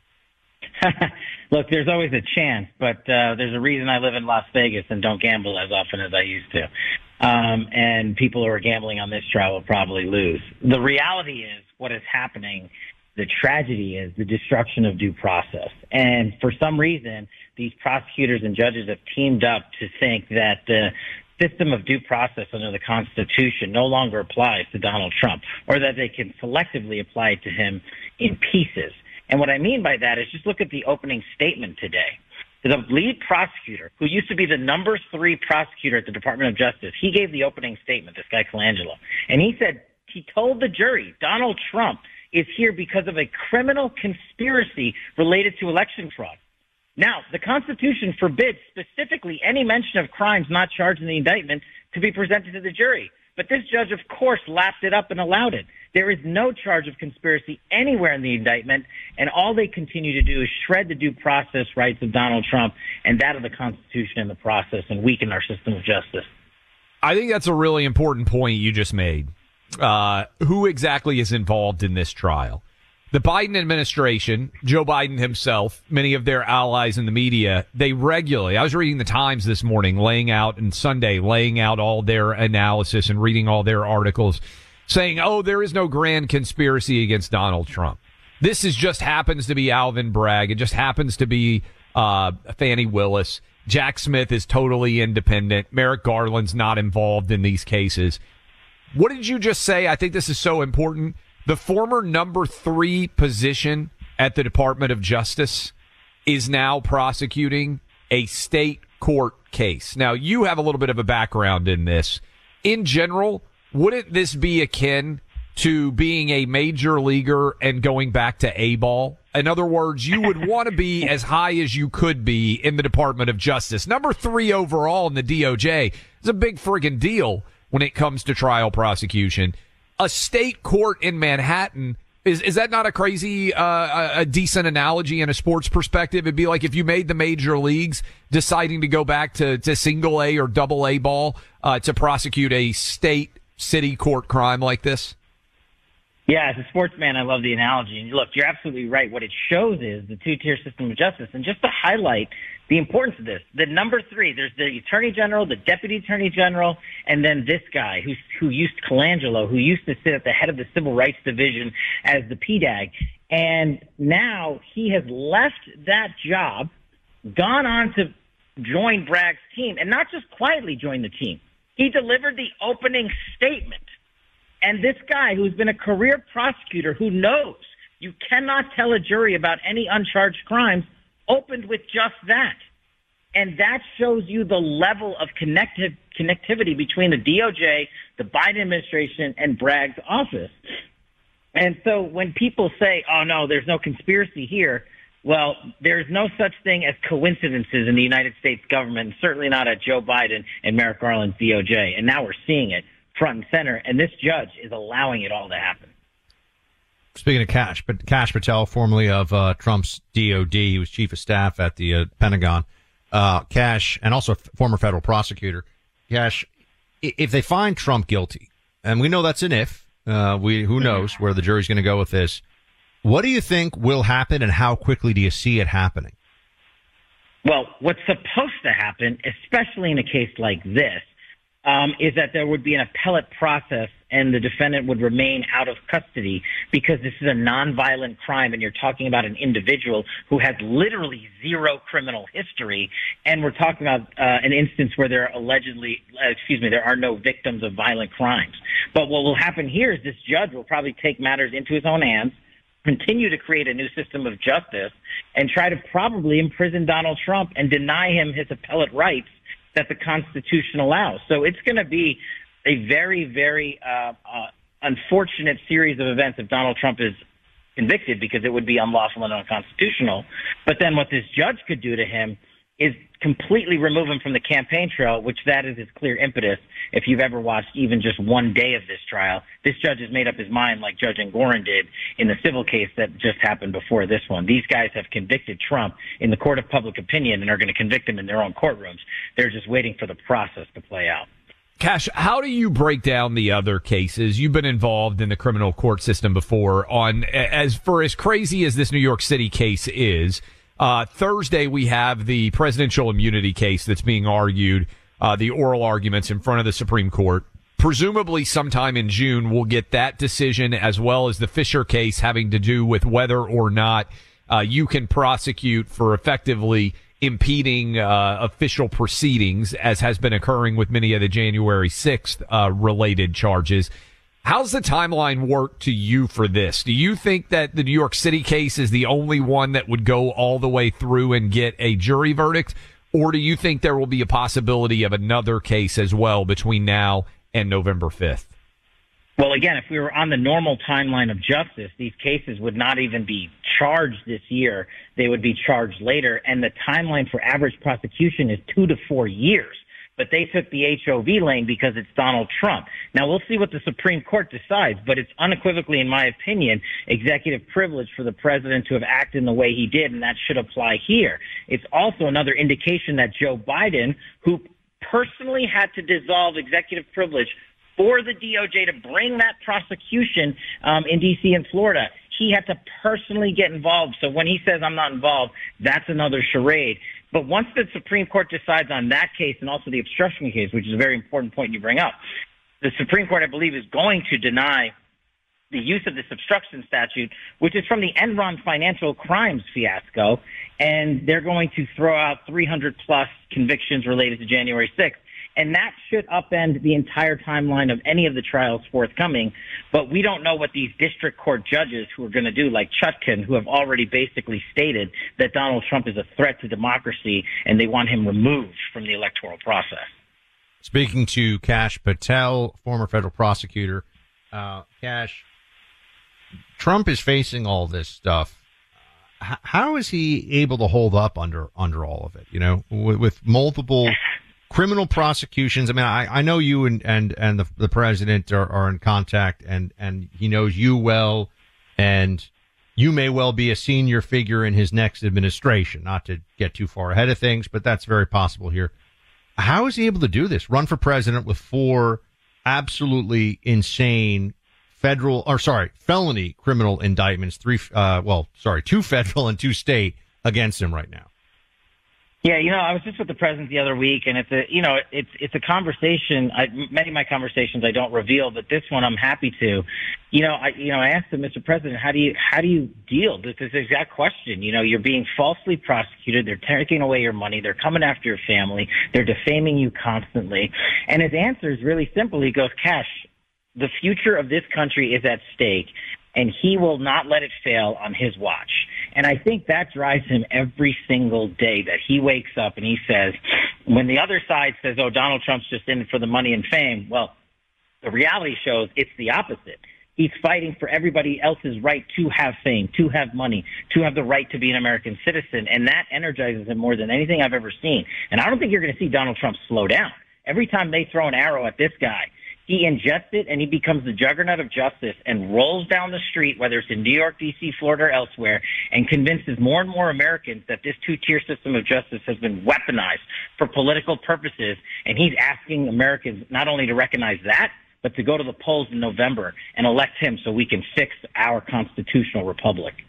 Look, there's always a chance, but uh, there's a reason I live in Las Vegas and don't gamble as often as I used to. Um, and people who are gambling on this trial will probably lose. The reality is what is happening. The tragedy is the destruction of due process. And for some reason, these prosecutors and judges have teamed up to think that the system of due process under the Constitution no longer applies to Donald Trump, or that they can selectively apply it to him in pieces. And what I mean by that is just look at the opening statement today. The lead prosecutor, who used to be the number three prosecutor at the Department of Justice, he gave the opening statement, this guy Colangelo. And he said, he told the jury, Donald Trump is here because of a criminal conspiracy related to election fraud. Now, the Constitution forbids specifically any mention of crimes not charged in the indictment to be presented to the jury. But this judge, of course, lapped it up and allowed it. There is no charge of conspiracy anywhere in the indictment, and all they continue to do is shred the due process rights of Donald Trump and that of the Constitution in the process and weaken our system of justice. I think that's a really important point you just made. Uh, who exactly is involved in this trial? The Biden administration, Joe Biden himself, many of their allies in the media, they regularly, I was reading the Times this morning, laying out, and Sunday, laying out all their analysis and reading all their articles, saying, oh, there is no grand conspiracy against Donald Trump. This is just happens to be Alvin Bragg. It just happens to be uh, Fani Willis. Jack Smith is totally independent. Merrick Garland's not involved in these cases. What did you just say? I think this is so important. The former number three position at the Department of Justice is now prosecuting a state court case. Now, you have a little bit of a background in this. In general, wouldn't this be akin to being a major leaguer and going back to A-ball? In other words, you would want to be as high as you could be in the Department of Justice. Number three overall in the D O J is a big friggin' deal when it comes to trial prosecution. A state court in Manhattan, is is that not a crazy, uh, a, a decent analogy in a sports perspective? It'd be like if you made the major leagues deciding to go back to, to single A or double A ball uh, to prosecute a state city court crime like this. Yeah, as a sportsman, I love the analogy. And look, you're absolutely right. What it shows is the two-tier system of justice. And just to highlight the importance of this, the number three, there's the Attorney General, the Deputy Attorney General, and then this guy who's, who used Colangelo, who used to sit at the head of the Civil Rights Division as the P D A G. And now he has left that job, gone on to join Bragg's team, and not just quietly join the team. He delivered the opening statement. And this guy who's been a career prosecutor who knows you cannot tell a jury about any uncharged crimes opened with just that. And that shows you the level of connective, connectivity between the D O J, the Biden administration, and Bragg's office. And so when people say, oh, no, there's no conspiracy here, well, there's no such thing as coincidences in the United States government, certainly not at Joe Biden and Merrick Garland's D O J. And now we're seeing it front and center, and this judge is allowing it all to happen. Speaking of Kash, but Kash Patel, formerly of uh, Trump's D O D, he was chief of staff at the uh, Pentagon. Uh, Kash, and also f- former federal prosecutor. Kash, if they find Trump guilty, and we know that's an if, uh, we who knows where the jury's going to go with this. What do you think will happen, and how quickly do you see it happening? Well, what's supposed to happen, especially in a case like this, um, is that there would be an appellate process and the defendant would remain out of custody because this is a nonviolent crime and you're talking about an individual who has literally zero criminal history. And we're talking about uh, an instance where there are allegedly, uh, excuse me, there are no victims of violent crimes. But what will happen here is this judge will probably take matters into his own hands, continue to create a new system of justice, and try to probably imprison Donald Trump and deny him his appellate rights that the Constitution allows. So it's going to be a very, very uh, uh, unfortunate series of events if Donald Trump is convicted, because it would be unlawful and unconstitutional. But then what this judge could do to him is completely remove him from the campaign trail, which that is his clear impetus. If you've ever watched even just one day of this trial, this judge has made up his mind like Judge Engoron did in the civil case that just happened before this one. These guys have convicted Trump in the court of public opinion and are going to convict him in their own courtrooms. They're just waiting for the process to play out. Cash, how do you break down the other cases? You've been involved in the criminal court system before. On as for as crazy as this New York City case is, uh, Thursday we have the presidential immunity case that's being argued, uh, the oral arguments in front of the Supreme Court. Presumably sometime in June we'll get that decision, as well as the Fisher case having to do with whether or not uh, you can prosecute for effectively impeding uh, official proceedings, as has been occurring with many of the January sixth uh, related charges. How's the timeline work to you for this? Do you think that the New York City case is the only one that would go all the way through and get a jury verdict? Or do you think there will be a possibility of another case as well between now and November fifth? Well, again, if we were on the normal timeline of justice, these cases would not even be charged this year. They would be charged later. And the timeline for average prosecution is two to four years. But they took the H O V lane because it's Donald Trump. Now, we'll see what the Supreme Court decides, but it's unequivocally, in my opinion, executive privilege for the president to have acted in the way he did, and that should apply here. It's also another indication that Joe Biden, who personally had to dissolve executive privilege for the D O J to bring that prosecution um, in D C and Florida, he had to personally get involved. So when he says I'm not involved, that's another charade. But once the Supreme Court decides on that case and also the obstruction case, which is a very important point you bring up, the Supreme Court, I believe, is going to deny the use of this obstruction statute, which is from the Enron financial crimes fiasco, and they're going to throw out three hundred plus convictions related to January sixth. And that should upend the entire timeline of any of the trials forthcoming. But we don't know what these district court judges who are going to do, like Chutkan, who have already basically stated that Donald Trump is a threat to democracy and they want him removed from the electoral process. Speaking to Kash Patel, former federal prosecutor, uh, Kash, Trump is facing all this stuff. H- how is he able to hold up under under all of it? You know, with, with multiple criminal prosecutions. I mean, I, I know you and, and, and the, the president are, are in contact, and, and he knows you well, and you may well be a senior figure in his next administration. Not to get too far ahead of things, but that's very possible here. How is he able to do this? Run for president with four absolutely insane federal, or sorry, felony criminal indictments, three, uh, well, sorry, two federal and two state against him right now. Yeah, you know, I was just with the president the other week, and it's a, you know, it's it's a conversation. I, many of my conversations I don't reveal, but this one I'm happy to. You know, I you know I asked him, Mister President, how do you how do you deal with this exact question? You know, you're being falsely prosecuted. They're taking away your money. They're coming after your family. They're defaming you constantly. And his answer is really simple. He goes, Kash, the future of this country is at stake, and he will not let it fail on his watch. And I think that drives him every single day, that he wakes up and he says, when the other side says, oh, Donald Trump's just in it for the money and fame, well, the reality shows it's the opposite. He's fighting for everybody else's right to have fame, to have money, to have the right to be an American citizen. And that energizes him more than anything I've ever seen. And I don't think you're going to see Donald Trump slow down. Every time they throw an arrow at this guy, he ingests it, and he becomes the juggernaut of justice and rolls down the street, whether it's in New York, D C, Florida, or elsewhere, and convinces more and more Americans that this two-tier system of justice has been weaponized for political purposes. And he's asking Americans not only to recognize that, but to go to the polls in November and elect him so we can fix our constitutional republic.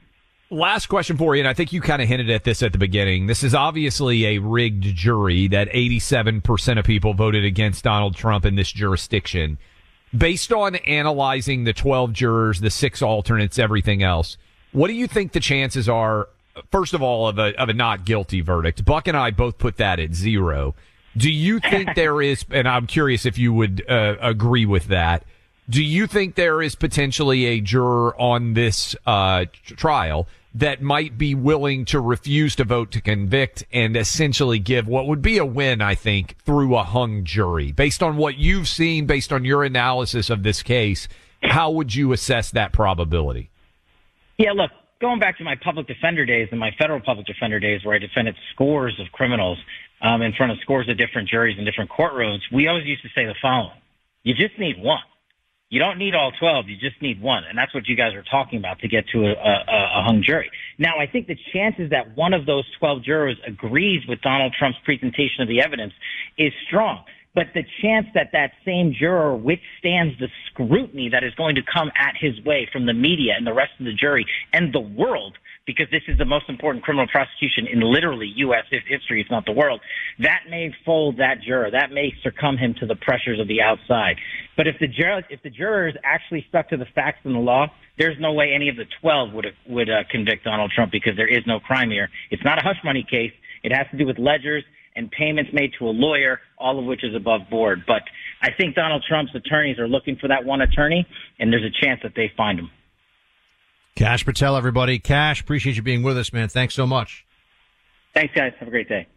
Last question for you, and I think you kind of hinted at this at the beginning. This is obviously a rigged jury that eighty-seven percent of people voted against Donald Trump in this jurisdiction. Based on analyzing the twelve jurors, the six alternates, everything else, what do you think the chances are, first of all, of a, of a not guilty verdict? Buck and I both put that at zero. Do you think there is, and I'm curious if you would uh, agree with that, do you think there is potentially a juror on this uh, trial that might be willing to refuse to vote to convict and essentially give what would be a win, I think, through a hung jury? Based on what you've seen, based on your analysis of this case, how would you assess that probability? Yeah, look, going back to my public defender days and my federal public defender days where I defended scores of criminals um, in front of scores of different juries in different courtrooms, we always used to say the following: you just need one. You don't need all twelve. You just need one. And that's what you guys are talking about to get to a, a, a hung jury. Now, I think the chances that one of those twelve jurors agrees with Donald Trump's presentation of the evidence is strong. But the chance that that same juror withstands the scrutiny that is going to come at his way from the media and the rest of the jury and the world, because this is the most important criminal prosecution in literally U S history, if not the world, that may fold that juror. That may succumb him to the pressures of the outside. But if the juror, if the jurors actually stuck to the facts and the law, there's no way any of the twelve would would uh, convict Donald Trump, because there is no crime here. It's not a hush money case. It has to do with ledgers and payments made to a lawyer, all of which is above board. But I think Donald Trump's attorneys are looking for that one attorney, and there's a chance that they find him. Kash Patel, everybody. Kash, appreciate you being with us, man. Thanks so much. Thanks, guys. Have a great day.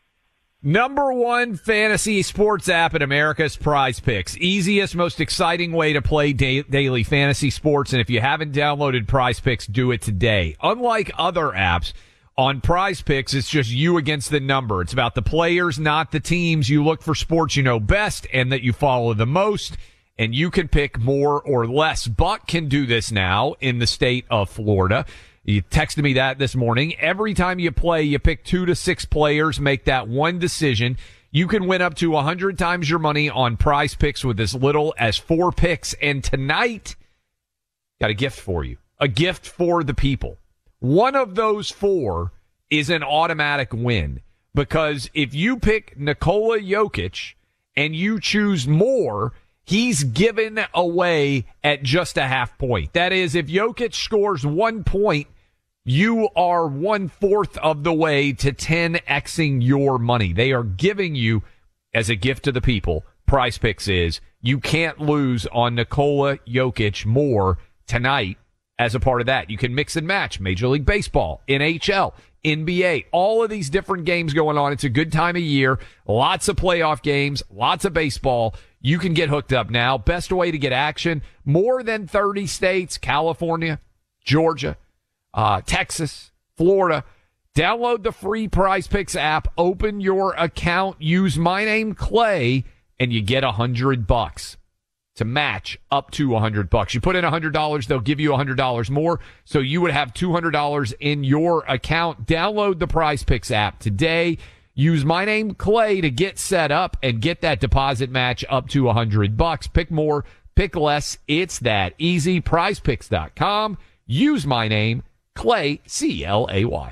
Number one fantasy sports app in America's Prize Picks. Easiest, most exciting way to play da- daily fantasy sports. And if you haven't downloaded Prize Picks, do it today. Unlike other apps, on Prize Picks, it's just you against the number. It's about the players, not the teams. You look for sports you know best and that you follow the most, and you can pick more or less. Buck can do this now in the state of Florida. You texted me that this morning. Every time you play, you pick two to six players, make that one decision. You can win up to one hundred times your money on Prize Picks with as little as four picks. And tonight, got a gift for you, a gift for the people. One of those four is an automatic win, because if you pick Nikola Jokic and you choose more, he's given away at just a half point. That is, if Jokic scores one point, you are one-fourth of the way to ten Xing your money. They are giving you, as a gift to the people, Prize Picks is, you can't lose on Nikola Jokic more tonight. As a part of that, you can mix and match Major League Baseball, N H L, N B A, all of these different games going on. It's a good time of year. Lots of playoff games, lots of baseball. You can get hooked up now. Best way to get action. More than thirty states, California, Georgia, uh, Texas, Florida. Download the free Prize Picks app. Open your account. Use my name, Clay, and you get a hundred bucks. To match up to one hundred bucks. You put in one hundred dollars, they'll give you one hundred dollars more, so you would have two hundred dollars in your account. Download the Prize Picks app today. Use my name, Clay, to get set up and get that deposit match up to one hundred bucks. Pick more, pick less. It's that easy. prize picks dot com. Use my name, Clay, C L A Y.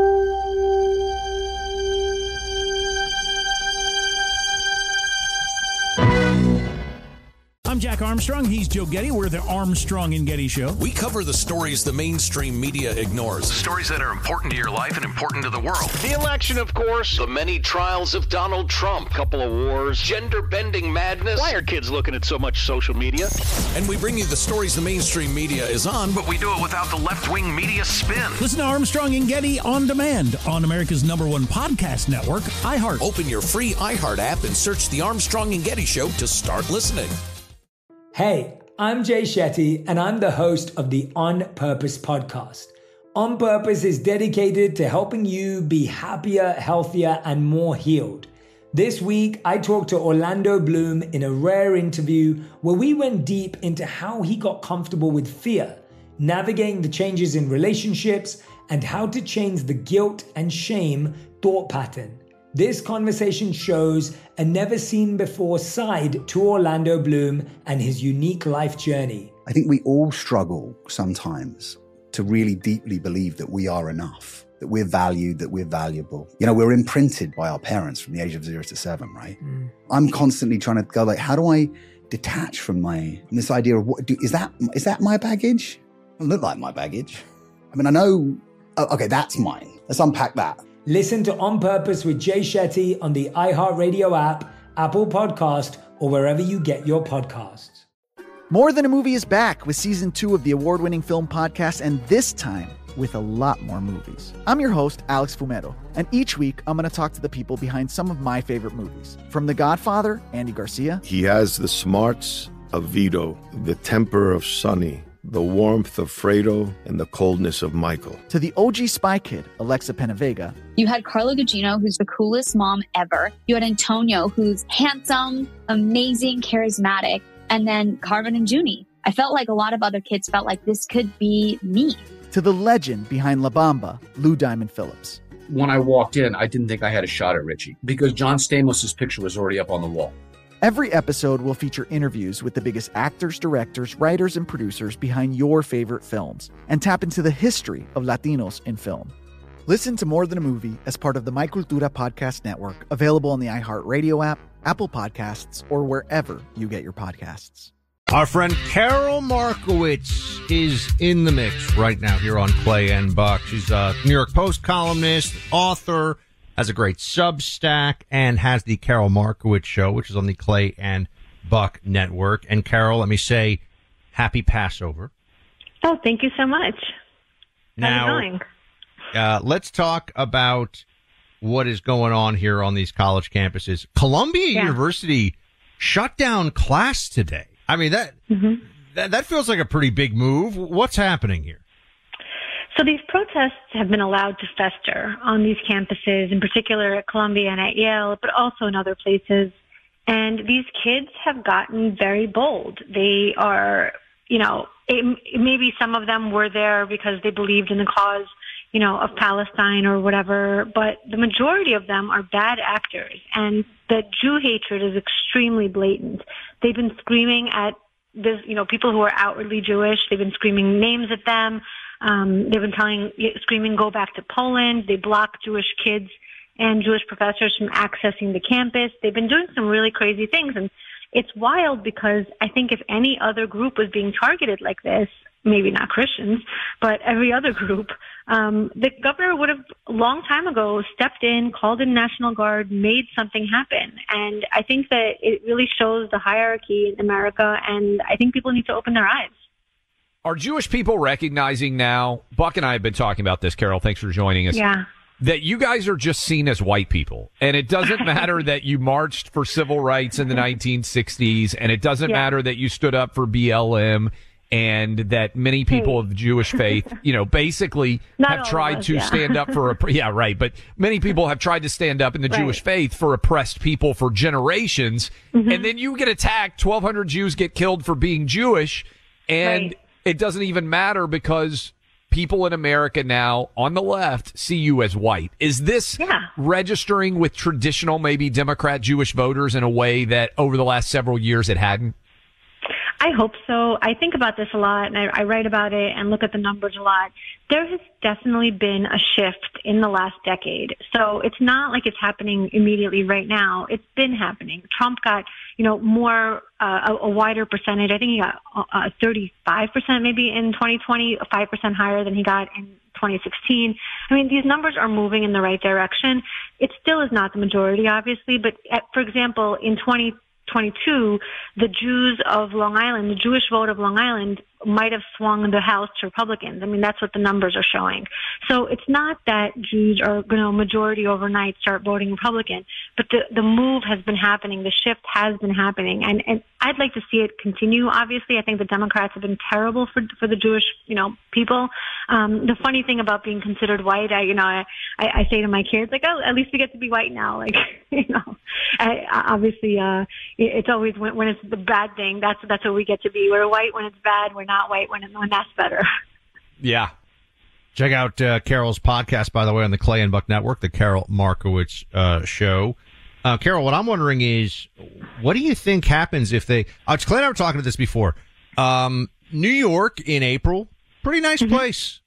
I'm Jack Armstrong. He's Joe Getty. We're the Armstrong and Getty Show. We cover the stories the mainstream media ignores. Stories that are important to your life and important to the world. The election, of course. The many trials of Donald Trump. Couple of wars. Gender-bending madness. Why are kids looking at so much social media? And we bring you the stories the mainstream media is on, But we do it without the left-wing media spin. Listen to Armstrong and Getty on demand on America's number one podcast network, iHeart. Open your free iHeart app and search the Armstrong and Getty Show to start listening. Hey, I'm Jay Shetty, and I'm the host of the On Purpose podcast. On Purpose is dedicated to helping you be happier, healthier, and more healed. This week, I talked to Orlando Bloom in a rare interview where we went deep into how he got comfortable with fear, navigating the changes in relationships, and how to change the guilt and shame thought pattern. This conversation shows a never-seen-before side to Orlando Bloom and his unique life journey. I think we all struggle sometimes to really deeply believe that we are enough, that we're valued, that we're valuable. You know, we're imprinted by our parents from the age of zero to seven, right? Mm. I'm constantly trying to go like, how do I detach from my, from this idea of what, do, is that, is that my baggage? It doesn't look like my baggage. I mean, I know, oh, okay, that's mine. Let's unpack that. Listen to On Purpose with Jay Shetty on the iHeartRadio app, Apple Podcast, or wherever you get your podcasts. More Than a Movie is back with season two of the award-winning film podcast, and this time with a lot more movies. I'm your host, Alex Fumero, and each week I'm going to talk to the people behind some of my favorite movies. From The Godfather, Andy Garcia. He has the smarts of Vito, the temper of Sonny, the warmth of Fredo, and the coldness of Michael. To the O G Spy Kid, Alexa Penavega. You had Carla Gugino, who's the coolest mom ever. You had Antonio, who's handsome, amazing, charismatic. And then Carvin and Junie. I felt like a lot of other kids felt like this could be me. To the legend behind La Bamba, Lou Diamond Phillips. When I walked in, I didn't think I had a shot at Richie because John Stamos' picture was already up on the wall. Every episode will feature interviews with the biggest actors, directors, writers, and producers behind your favorite films and tap into the history of Latinos in film. Listen to More Than a Movie as part of the My Cultura Podcast Network, available on the iHeartRadio app, Apple Podcasts, or wherever you get your podcasts. Our friend Carol Markowitz is in the mix right now here on Clay and Buck. She's a New York Post columnist, author, has a great Substack, and has the Carol Markowitz Show, which is on the Clay and Buck Network. And Carol, let me say, happy Passover. Oh, thank you so much. Now, how's it going? Uh, let's talk about what is going on here on these college campuses. Columbia yeah. University shut down class today. I mean, that, mm-hmm. that that feels like a pretty big move. What's happening here? So these protests have been allowed to fester on these campuses, in particular at Columbia and at Yale, but also in other places. And these kids have gotten very bold. They are, you know, it, maybe some of them were there because they believed in the cause, you know, of Palestine or whatever, but the majority of them are bad actors, and the Jew hatred is extremely blatant. They've been screaming at this, you know, people who are outwardly Jewish. They've been screaming names at them. Um, they've been telling, screaming, go back to Poland. They block Jewish kids and Jewish professors from accessing the campus. They've been doing some really crazy things, and it's wild because I think if any other group was being targeted like this, maybe not Christians, but every other group, um, the governor would have a long time ago stepped in, called in National Guard, made something happen. And I think that it really shows the hierarchy in America, and I think people need to open their eyes. Are Jewish people recognizing now, Buck and I have been talking about this, Carol, thanks for joining us, yeah. that you guys are just seen as white people. And it doesn't matter that you marched for civil rights in the nineteen sixties, and it doesn't yeah. matter that you stood up for B L M, and that many people of Jewish faith, you know, basically Not have tried us, to yeah. stand up for, a, yeah, right. But many people have tried to stand up in the right. Jewish faith for oppressed people for generations. Mm-hmm. And then you get attacked. twelve hundred Jews get killed for being Jewish. And right. it doesn't even matter because people in America now on the left see you as white. Is this yeah. registering with traditional, maybe Democrat Jewish voters in a way that over the last several years it hadn't? I hope so. I think about this a lot, and I, I write about it and look at the numbers a lot. There has definitely been a shift in the last decade. So it's not like it's happening immediately right now. It's been happening. Trump got, you know, more, uh, a, a wider percentage. I think he got uh, thirty-five percent maybe in twenty twenty, five percent higher than he got in twenty sixteen. I mean, these numbers are moving in the right direction. It still is not the majority, obviously, but at, for example, in twenty twenty-two, the Jews of Long Island, the Jewish vote of Long Island might have swung the House to Republicans. I mean, that's what the numbers are showing. So it's not that Jews are going to majority overnight start voting Republican, but the, the move has been happening. The shift has been happening. And, and I'd like to see it continue. Obviously, I think the Democrats have been terrible for, for the Jewish, you know, people. Um, the funny thing about being considered white, I, you know, I, I, I say to my kids, like, oh, at least we get to be white now. Like, you know, I, obviously, uh, it's always when, when it's the bad thing, that's, that's what we get to be. We're white when it's bad. We're not white when, when that's better. Yeah. Check out uh, Carol's podcast, by the way, on the Clay and Buck Network, the Carol Markowitz uh, Show. Uh, Carol, what I'm wondering is, what do you think happens if they... Uh, Clay and I were talking about this before. Um, New York in April, pretty nice mm-hmm. place.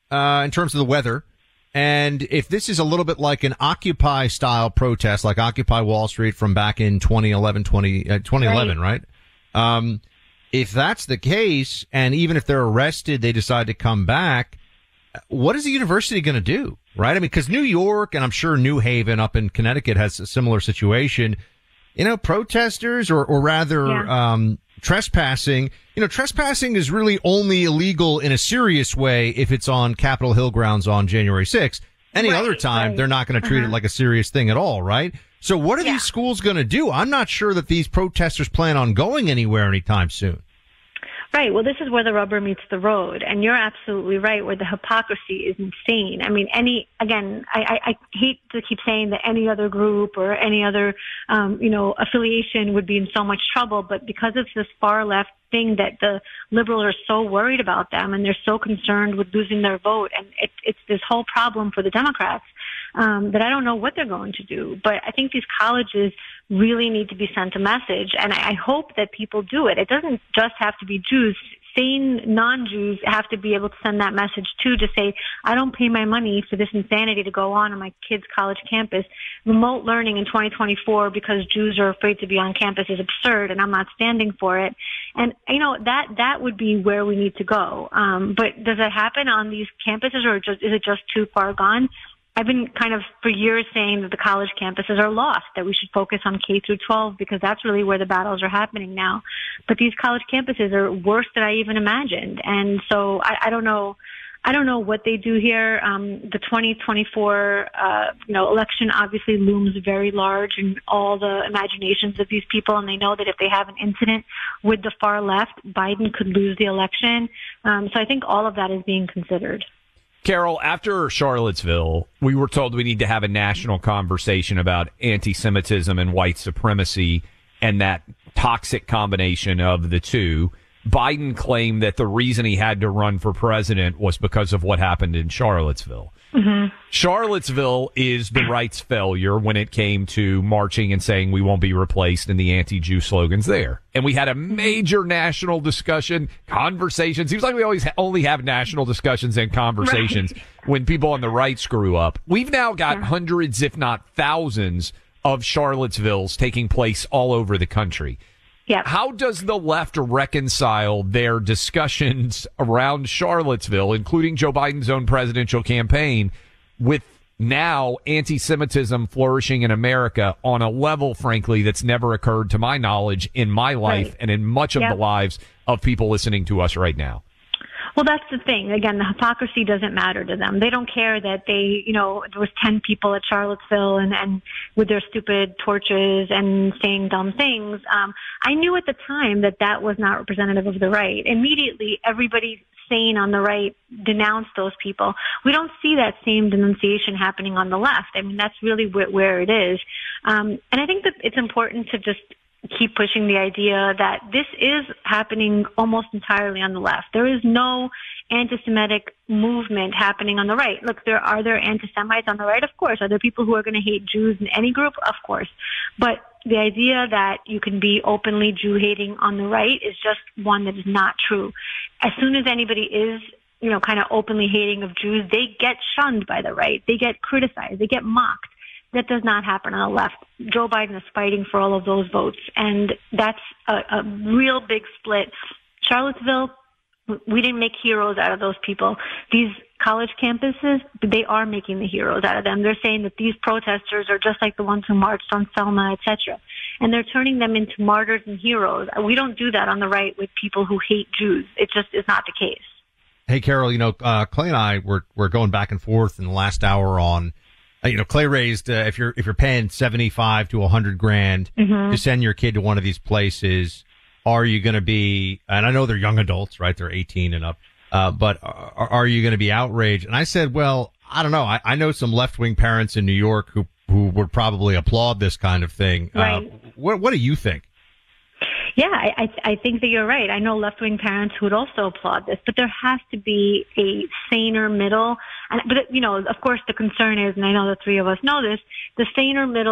uh, in terms of the weather. And if this is a little bit like an Occupy style protest, like Occupy Wall Street from back in twenty eleven, twenty, uh, twenty eleven, right? right? Um, if that's the case, and even if they're arrested, they decide to come back, what is the university going to do? Right? I mean, because New York and I'm sure New Haven up in Connecticut has a similar situation. You know, protesters or, or rather, yeah. um, trespassing, you know, trespassing is really only illegal in a serious way if it's on Capitol Hill grounds on January sixth. Any right, other time, right. they're not going to treat uh-huh. it like a serious thing at all, right? So what are yeah. these schools going to do? I'm not sure that these protesters plan on going anywhere anytime soon. Right. Well, this is where the rubber meets the road. And you're absolutely right, where the hypocrisy is insane. I mean, any, again, I, I, I hate to keep saying that any other group or any other, um, you know, affiliation would be in so much trouble, but because it's this far left thing that the liberals are so worried about them and they're so concerned with losing their vote. And it, it's this whole problem for the Democrats, um, that I don't know what they're going to do. But I think these colleges really need to be sent a message. And I, I hope that people do it. It doesn't just have to be Jews. Sane non-Jews have to be able to send that message too, to say, I don't pay my money for this insanity to go on on my kid's college campus. Remote learning in twenty twenty-four because Jews are afraid to be on campus is absurd, and I'm not standing for it. And, you know, that, that would be where we need to go. Um, but does it happen on these campuses, or just, is it just too far gone? I've been kind of for years saying that the college campuses are lost, that we should focus on K through twelve because that's really where the battles are happening now. But these college campuses are worse than I even imagined. And so I, I don't know. I don't know what they do here. Um, the twenty twenty-four, uh, you know, election obviously looms very large in all the imaginations of these people, and they know that if they have an incident with the far left, Biden could lose the election. Um, so I think all of that is being considered. Carol, after Charlottesville, we were told we need to have a national conversation about anti-Semitism and white supremacy and that toxic combination of the two. Biden claimed that the reason he had to run for president was because of what happened in Charlottesville. Mm-hmm. Charlottesville is the right's failure when it came to marching and saying we won't be replaced in the anti-Jew slogans there. And we had a major national discussion, conversation. Seems like we always ha- only have national discussions and conversations right. when people on the right screw up. We've now got yeah. hundreds, if not thousands, of Charlottesvilles taking place all over the country. Yeah. How does the left reconcile their discussions around Charlottesville, including Joe Biden's own presidential campaign, with now anti-Semitism flourishing in America on a level, frankly, that's never occurred to my knowledge in my life right. and in much of yep. the lives of people listening to us right now? Well, that's the thing. Again, the hypocrisy doesn't matter to them. They don't care that they, you know, there was ten people at Charlottesville and, and with their stupid torches and saying dumb things. Um, I knew at the time that that was not representative of the right. Immediately, everybody sane on the right denounced those people. We don't see that same denunciation happening on the left. I mean, that's really where, where it is. Um, and I think that it's important to just keep pushing the idea that this is happening almost entirely on the left. There is no anti-Semitic movement happening on the right. Look, there are there anti-Semites on the right? Of course. Are there people who are going to hate Jews in any group? Of course. But the idea that you can be openly Jew-hating on the right is just one that is not true. As soon as anybody is, you know, kind of openly hating of Jews, they get shunned by the right. They get criticized. They get mocked. That does not happen on the left. Joe Biden is fighting for all of those votes, and that's a, a real big split. Charlottesville, we didn't make heroes out of those people. These college campuses, they are making the heroes out of them. They're saying that these protesters are just like the ones who marched on Selma, et cetera. And they're turning them into martyrs and heroes. We don't do that on the right with people who hate Jews. It just is not the case. Hey, Carol, you know, uh, Clay and I were, were going back and forth in the last hour on, uh, you know, Clay raised, uh, if you're, if you're paying seventy-five to a hundred grand mm-hmm. to send your kid to one of these places, are you going to be, and I know they're young adults, right? They're eighteen and up. Uh, but are, are you going to be outraged? And I said, well, I don't know. I, I know some left-wing parents in New York who, who would probably applaud this kind of thing. Right. Uh, what, what do you think? Yeah, I, I think that you're right. I know left-wing parents who would also applaud this, but there has to be a saner middle. And, but, you know, of course, the concern is, and I know the three of us know this, the saner middle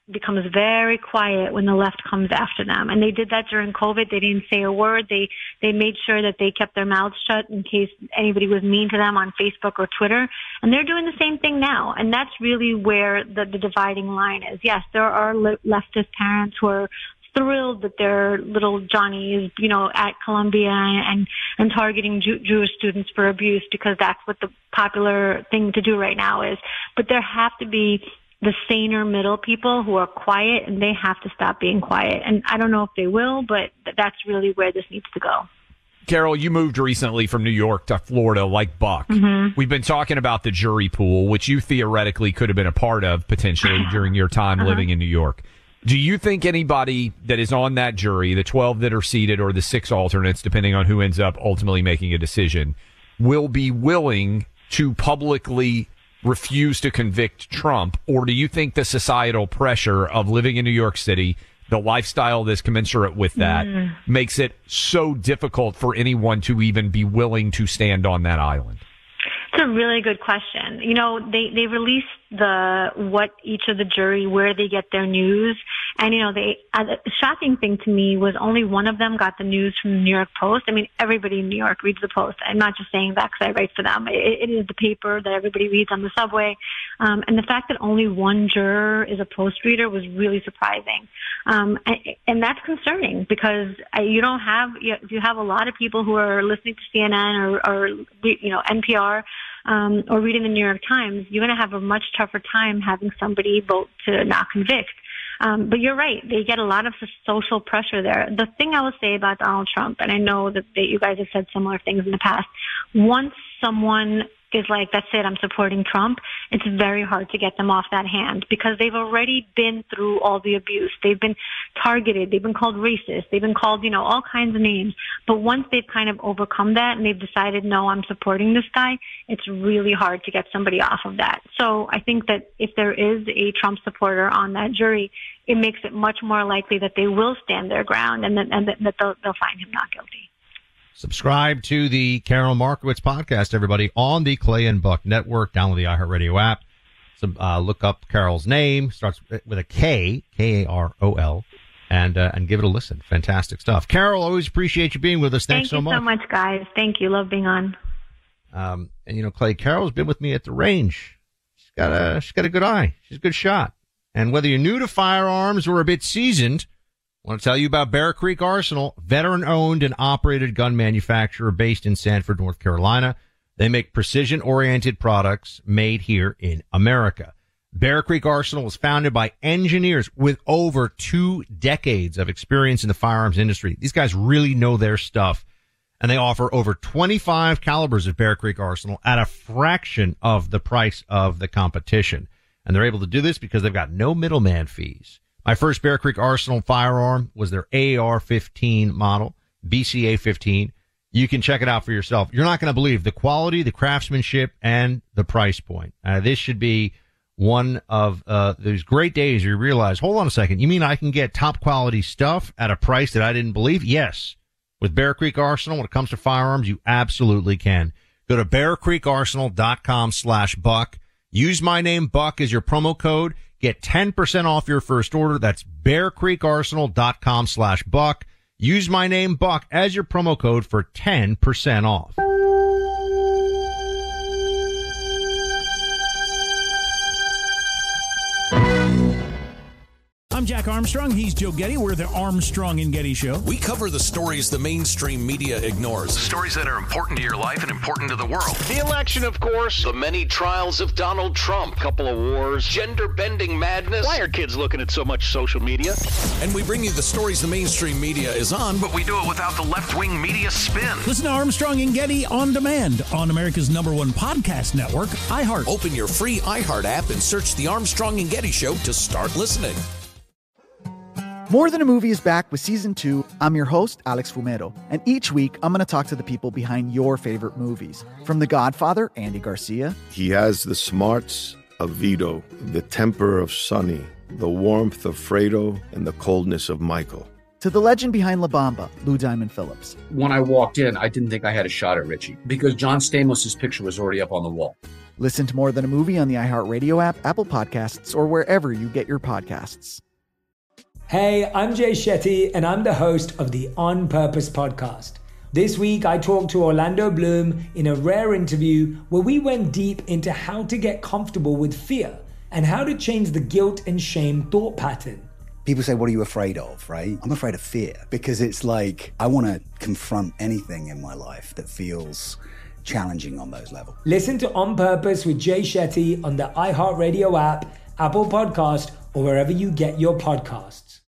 becomes very quiet when the left comes after them. And they did that during COVID. They didn't say a word. They they made sure that they kept their mouths shut in case anybody was mean to them on Facebook or Twitter. And they're doing the same thing now. And that's really where the, the dividing line is. Yes, there are le- leftist parents who are thrilled that their little Johnny is, you know, at Columbia and, and targeting Jew- Jewish students for abuse because that's what the popular thing to do right now is. But there have to be the saner middle people who are quiet, and they have to stop being quiet. And I don't know if they will, but that's really where this needs to go. Carol, you moved recently from New York to Florida like Buck. Mm-hmm. We've been talking about the jury pool, which you theoretically could have been a part of potentially during your time uh-huh. living in New York. Do you think anybody that is on that jury, the twelve that are seated or the six alternates, depending on who ends up ultimately making a decision, will be willing to publicly refuse to convict Trump? Or do you think the societal pressure of living in New York City, the lifestyle that's commensurate with that, Mm. makes it so difficult for anyone to even be willing to stand on that island? It's a really good question. You know, they, they released the, what each of the jury, where they get their news. And, you know, they, uh, the shocking thing to me was only one of them got the news from the New York Post. I mean, everybody in New York reads the Post. I'm not just saying that because I write for them. It, it is the paper that everybody reads on the subway. Um, and the fact that only one juror is a Post reader was really surprising. Um, and, and that's concerning because uh, you don't have, you, you have a lot of people who are listening to C N N or, or you know, N P R, um, or reading the New York Times. You're going to have a much tougher time having somebody vote to not convict. Um, but you're right. They get a lot of social pressure there. The thing I will say about Donald Trump, and I know that they, you guys have said similar things in the past, once someone is like, that's it, I'm supporting Trump, it's very hard to get them off that hand because they've already been through all the abuse. They've been targeted. They've been called racist. They've been called, you know, all kinds of names. But once they've kind of overcome that and they've decided, no, I'm supporting this guy, it's really hard to get somebody off of that. So I think that if there is a Trump supporter on that jury, it makes it much more likely that they will stand their ground and that, and that, that they'll, they'll find him not guilty. Subscribe to the Carol Markowitz podcast, everybody, on the Clay and Buck Network. Download the iHeartRadio app. So, uh, look up Carol's name. Starts with a K, K A R O L, and uh, and give it a listen. Fantastic stuff. Carol, always appreciate you being with us. Thanks Thank so you much. so much, guys. Thank you. Love being on. Um, and, you know, Clay, Carol's been with me at the range. She's got a, she's got a good eye. She's a good shot. And whether you're new to firearms or a bit seasoned, I want to tell you about Bear Creek Arsenal, veteran-owned and operated gun manufacturer based in Sanford, North Carolina. They make precision-oriented products made here in America. Bear Creek Arsenal was founded by engineers with over two decades of experience in the firearms industry. These guys really know their stuff, and they offer over twenty-five calibers of Bear Creek Arsenal at a fraction of the price of the competition. And they're able to do this because they've got no middleman fees. My first Bear Creek Arsenal firearm was their A R fifteen model, B C A fifteen. You can check it out for yourself. You're not going to believe the quality, the craftsmanship, and the price point. Uh, this should be one of uh, those great days where you realize, hold on a second, you mean I can get top quality stuff at a price that I didn't believe? Yes. With Bear Creek Arsenal, when it comes to firearms, you absolutely can. Go to bearcreekarsenal.com slash buck. Use my name, Buck, as your promo code. Get ten percent off your first order. That's bearcreekarsenal.com slash buck. Use my name, Buck, as your promo code for ten percent off. I'm Jack Armstrong. He's Joe Getty. We're the Armstrong and Getty Show. We cover the stories the mainstream media ignores. Stories that are important to your life and important to the world. The election, of course. The many trials of Donald Trump. Couple of wars. Gender-bending madness. Why are kids looking at so much social media? And we bring you the stories the mainstream media is on, But we do it without the left-wing media spin. Listen to Armstrong and Getty on demand on America's number one podcast network, iHeart. Open your free iHeart app and search the Armstrong and Getty Show to start listening. More Than a Movie is back with season two. I'm your host, Alex Fumero, and each week I'm going to talk to the people behind your favorite movies. From The Godfather, Andy Garcia. He has the smarts of Vito, the temper of Sonny, the warmth of Fredo, and the coldness of Michael. To the legend behind La Bamba, Lou Diamond Phillips. When I walked in, I didn't think I had a shot at Richie because John Stamos' picture was already up on the wall. Listen to More Than a Movie on the iHeartRadio app, Apple Podcasts, or wherever you get your podcasts. Hey, I'm Jay Shetty, and I'm the host of the On Purpose podcast. This week, I talked to Orlando Bloom in a rare interview where we went deep into how to get comfortable with fear and how to change the guilt and shame thought pattern. People say, what are you afraid of, right? I'm afraid of fear because it's like I want to confront anything in my life that feels challenging on those levels. Listen to On Purpose with Jay Shetty on the iHeartRadio app, Apple Podcast, or wherever you get your podcasts.